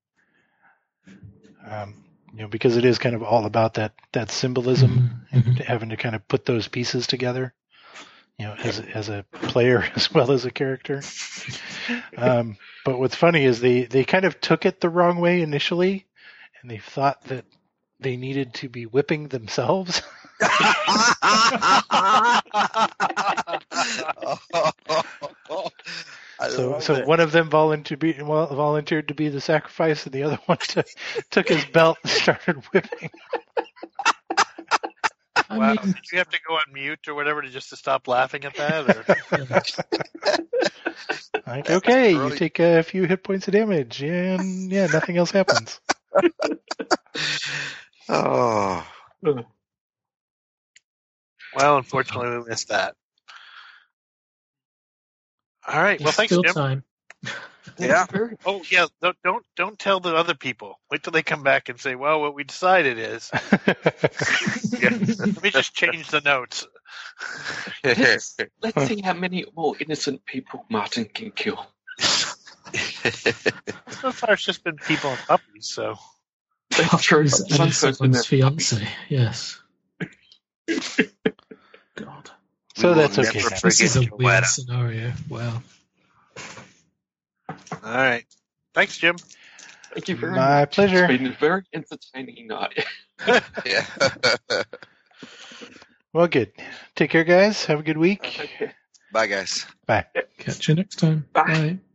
Um, you know, because it is kind of all about that that symbolism Mhm, and having to kind of put those pieces together. You know, as as a player as well as a character. Um, but what's funny is they they kind of took it the wrong way initially, and they thought that they needed to be whipping themselves. I So, love so it. one of them volunteered to be well, volunteered to be the sacrifice, and the other one took took his belt and started whipping. I Wow. mean, Did you have to go on mute or whatever to just to stop laughing at that? Or? Like, okay, you Early- take a few hit points of damage, and yeah, nothing else happens. Oh, Well, unfortunately, we missed that. All right. Well, there's thanks, still Jim. time. Yeah. Very Oh yeah, don't don't don't tell the other people. Wait till they come back and say, "Well, what we decided is." Yeah. Let me just change the notes. Let's, let's see how many more innocent people Martin can kill. So far, it's just been people and puppies. So Puppies Some and person someone's that- fiance. Yes. God. So will that's never okay. now. forget This is a Joetta. weird scenario. Wow. all right, thanks, Jim. Thank you very My much. pleasure. It's been a very entertaining night. Yeah. Well, good. Take care, guys. Have a good week. Okay. Bye, guys. Bye. Catch you next time. Bye. Bye.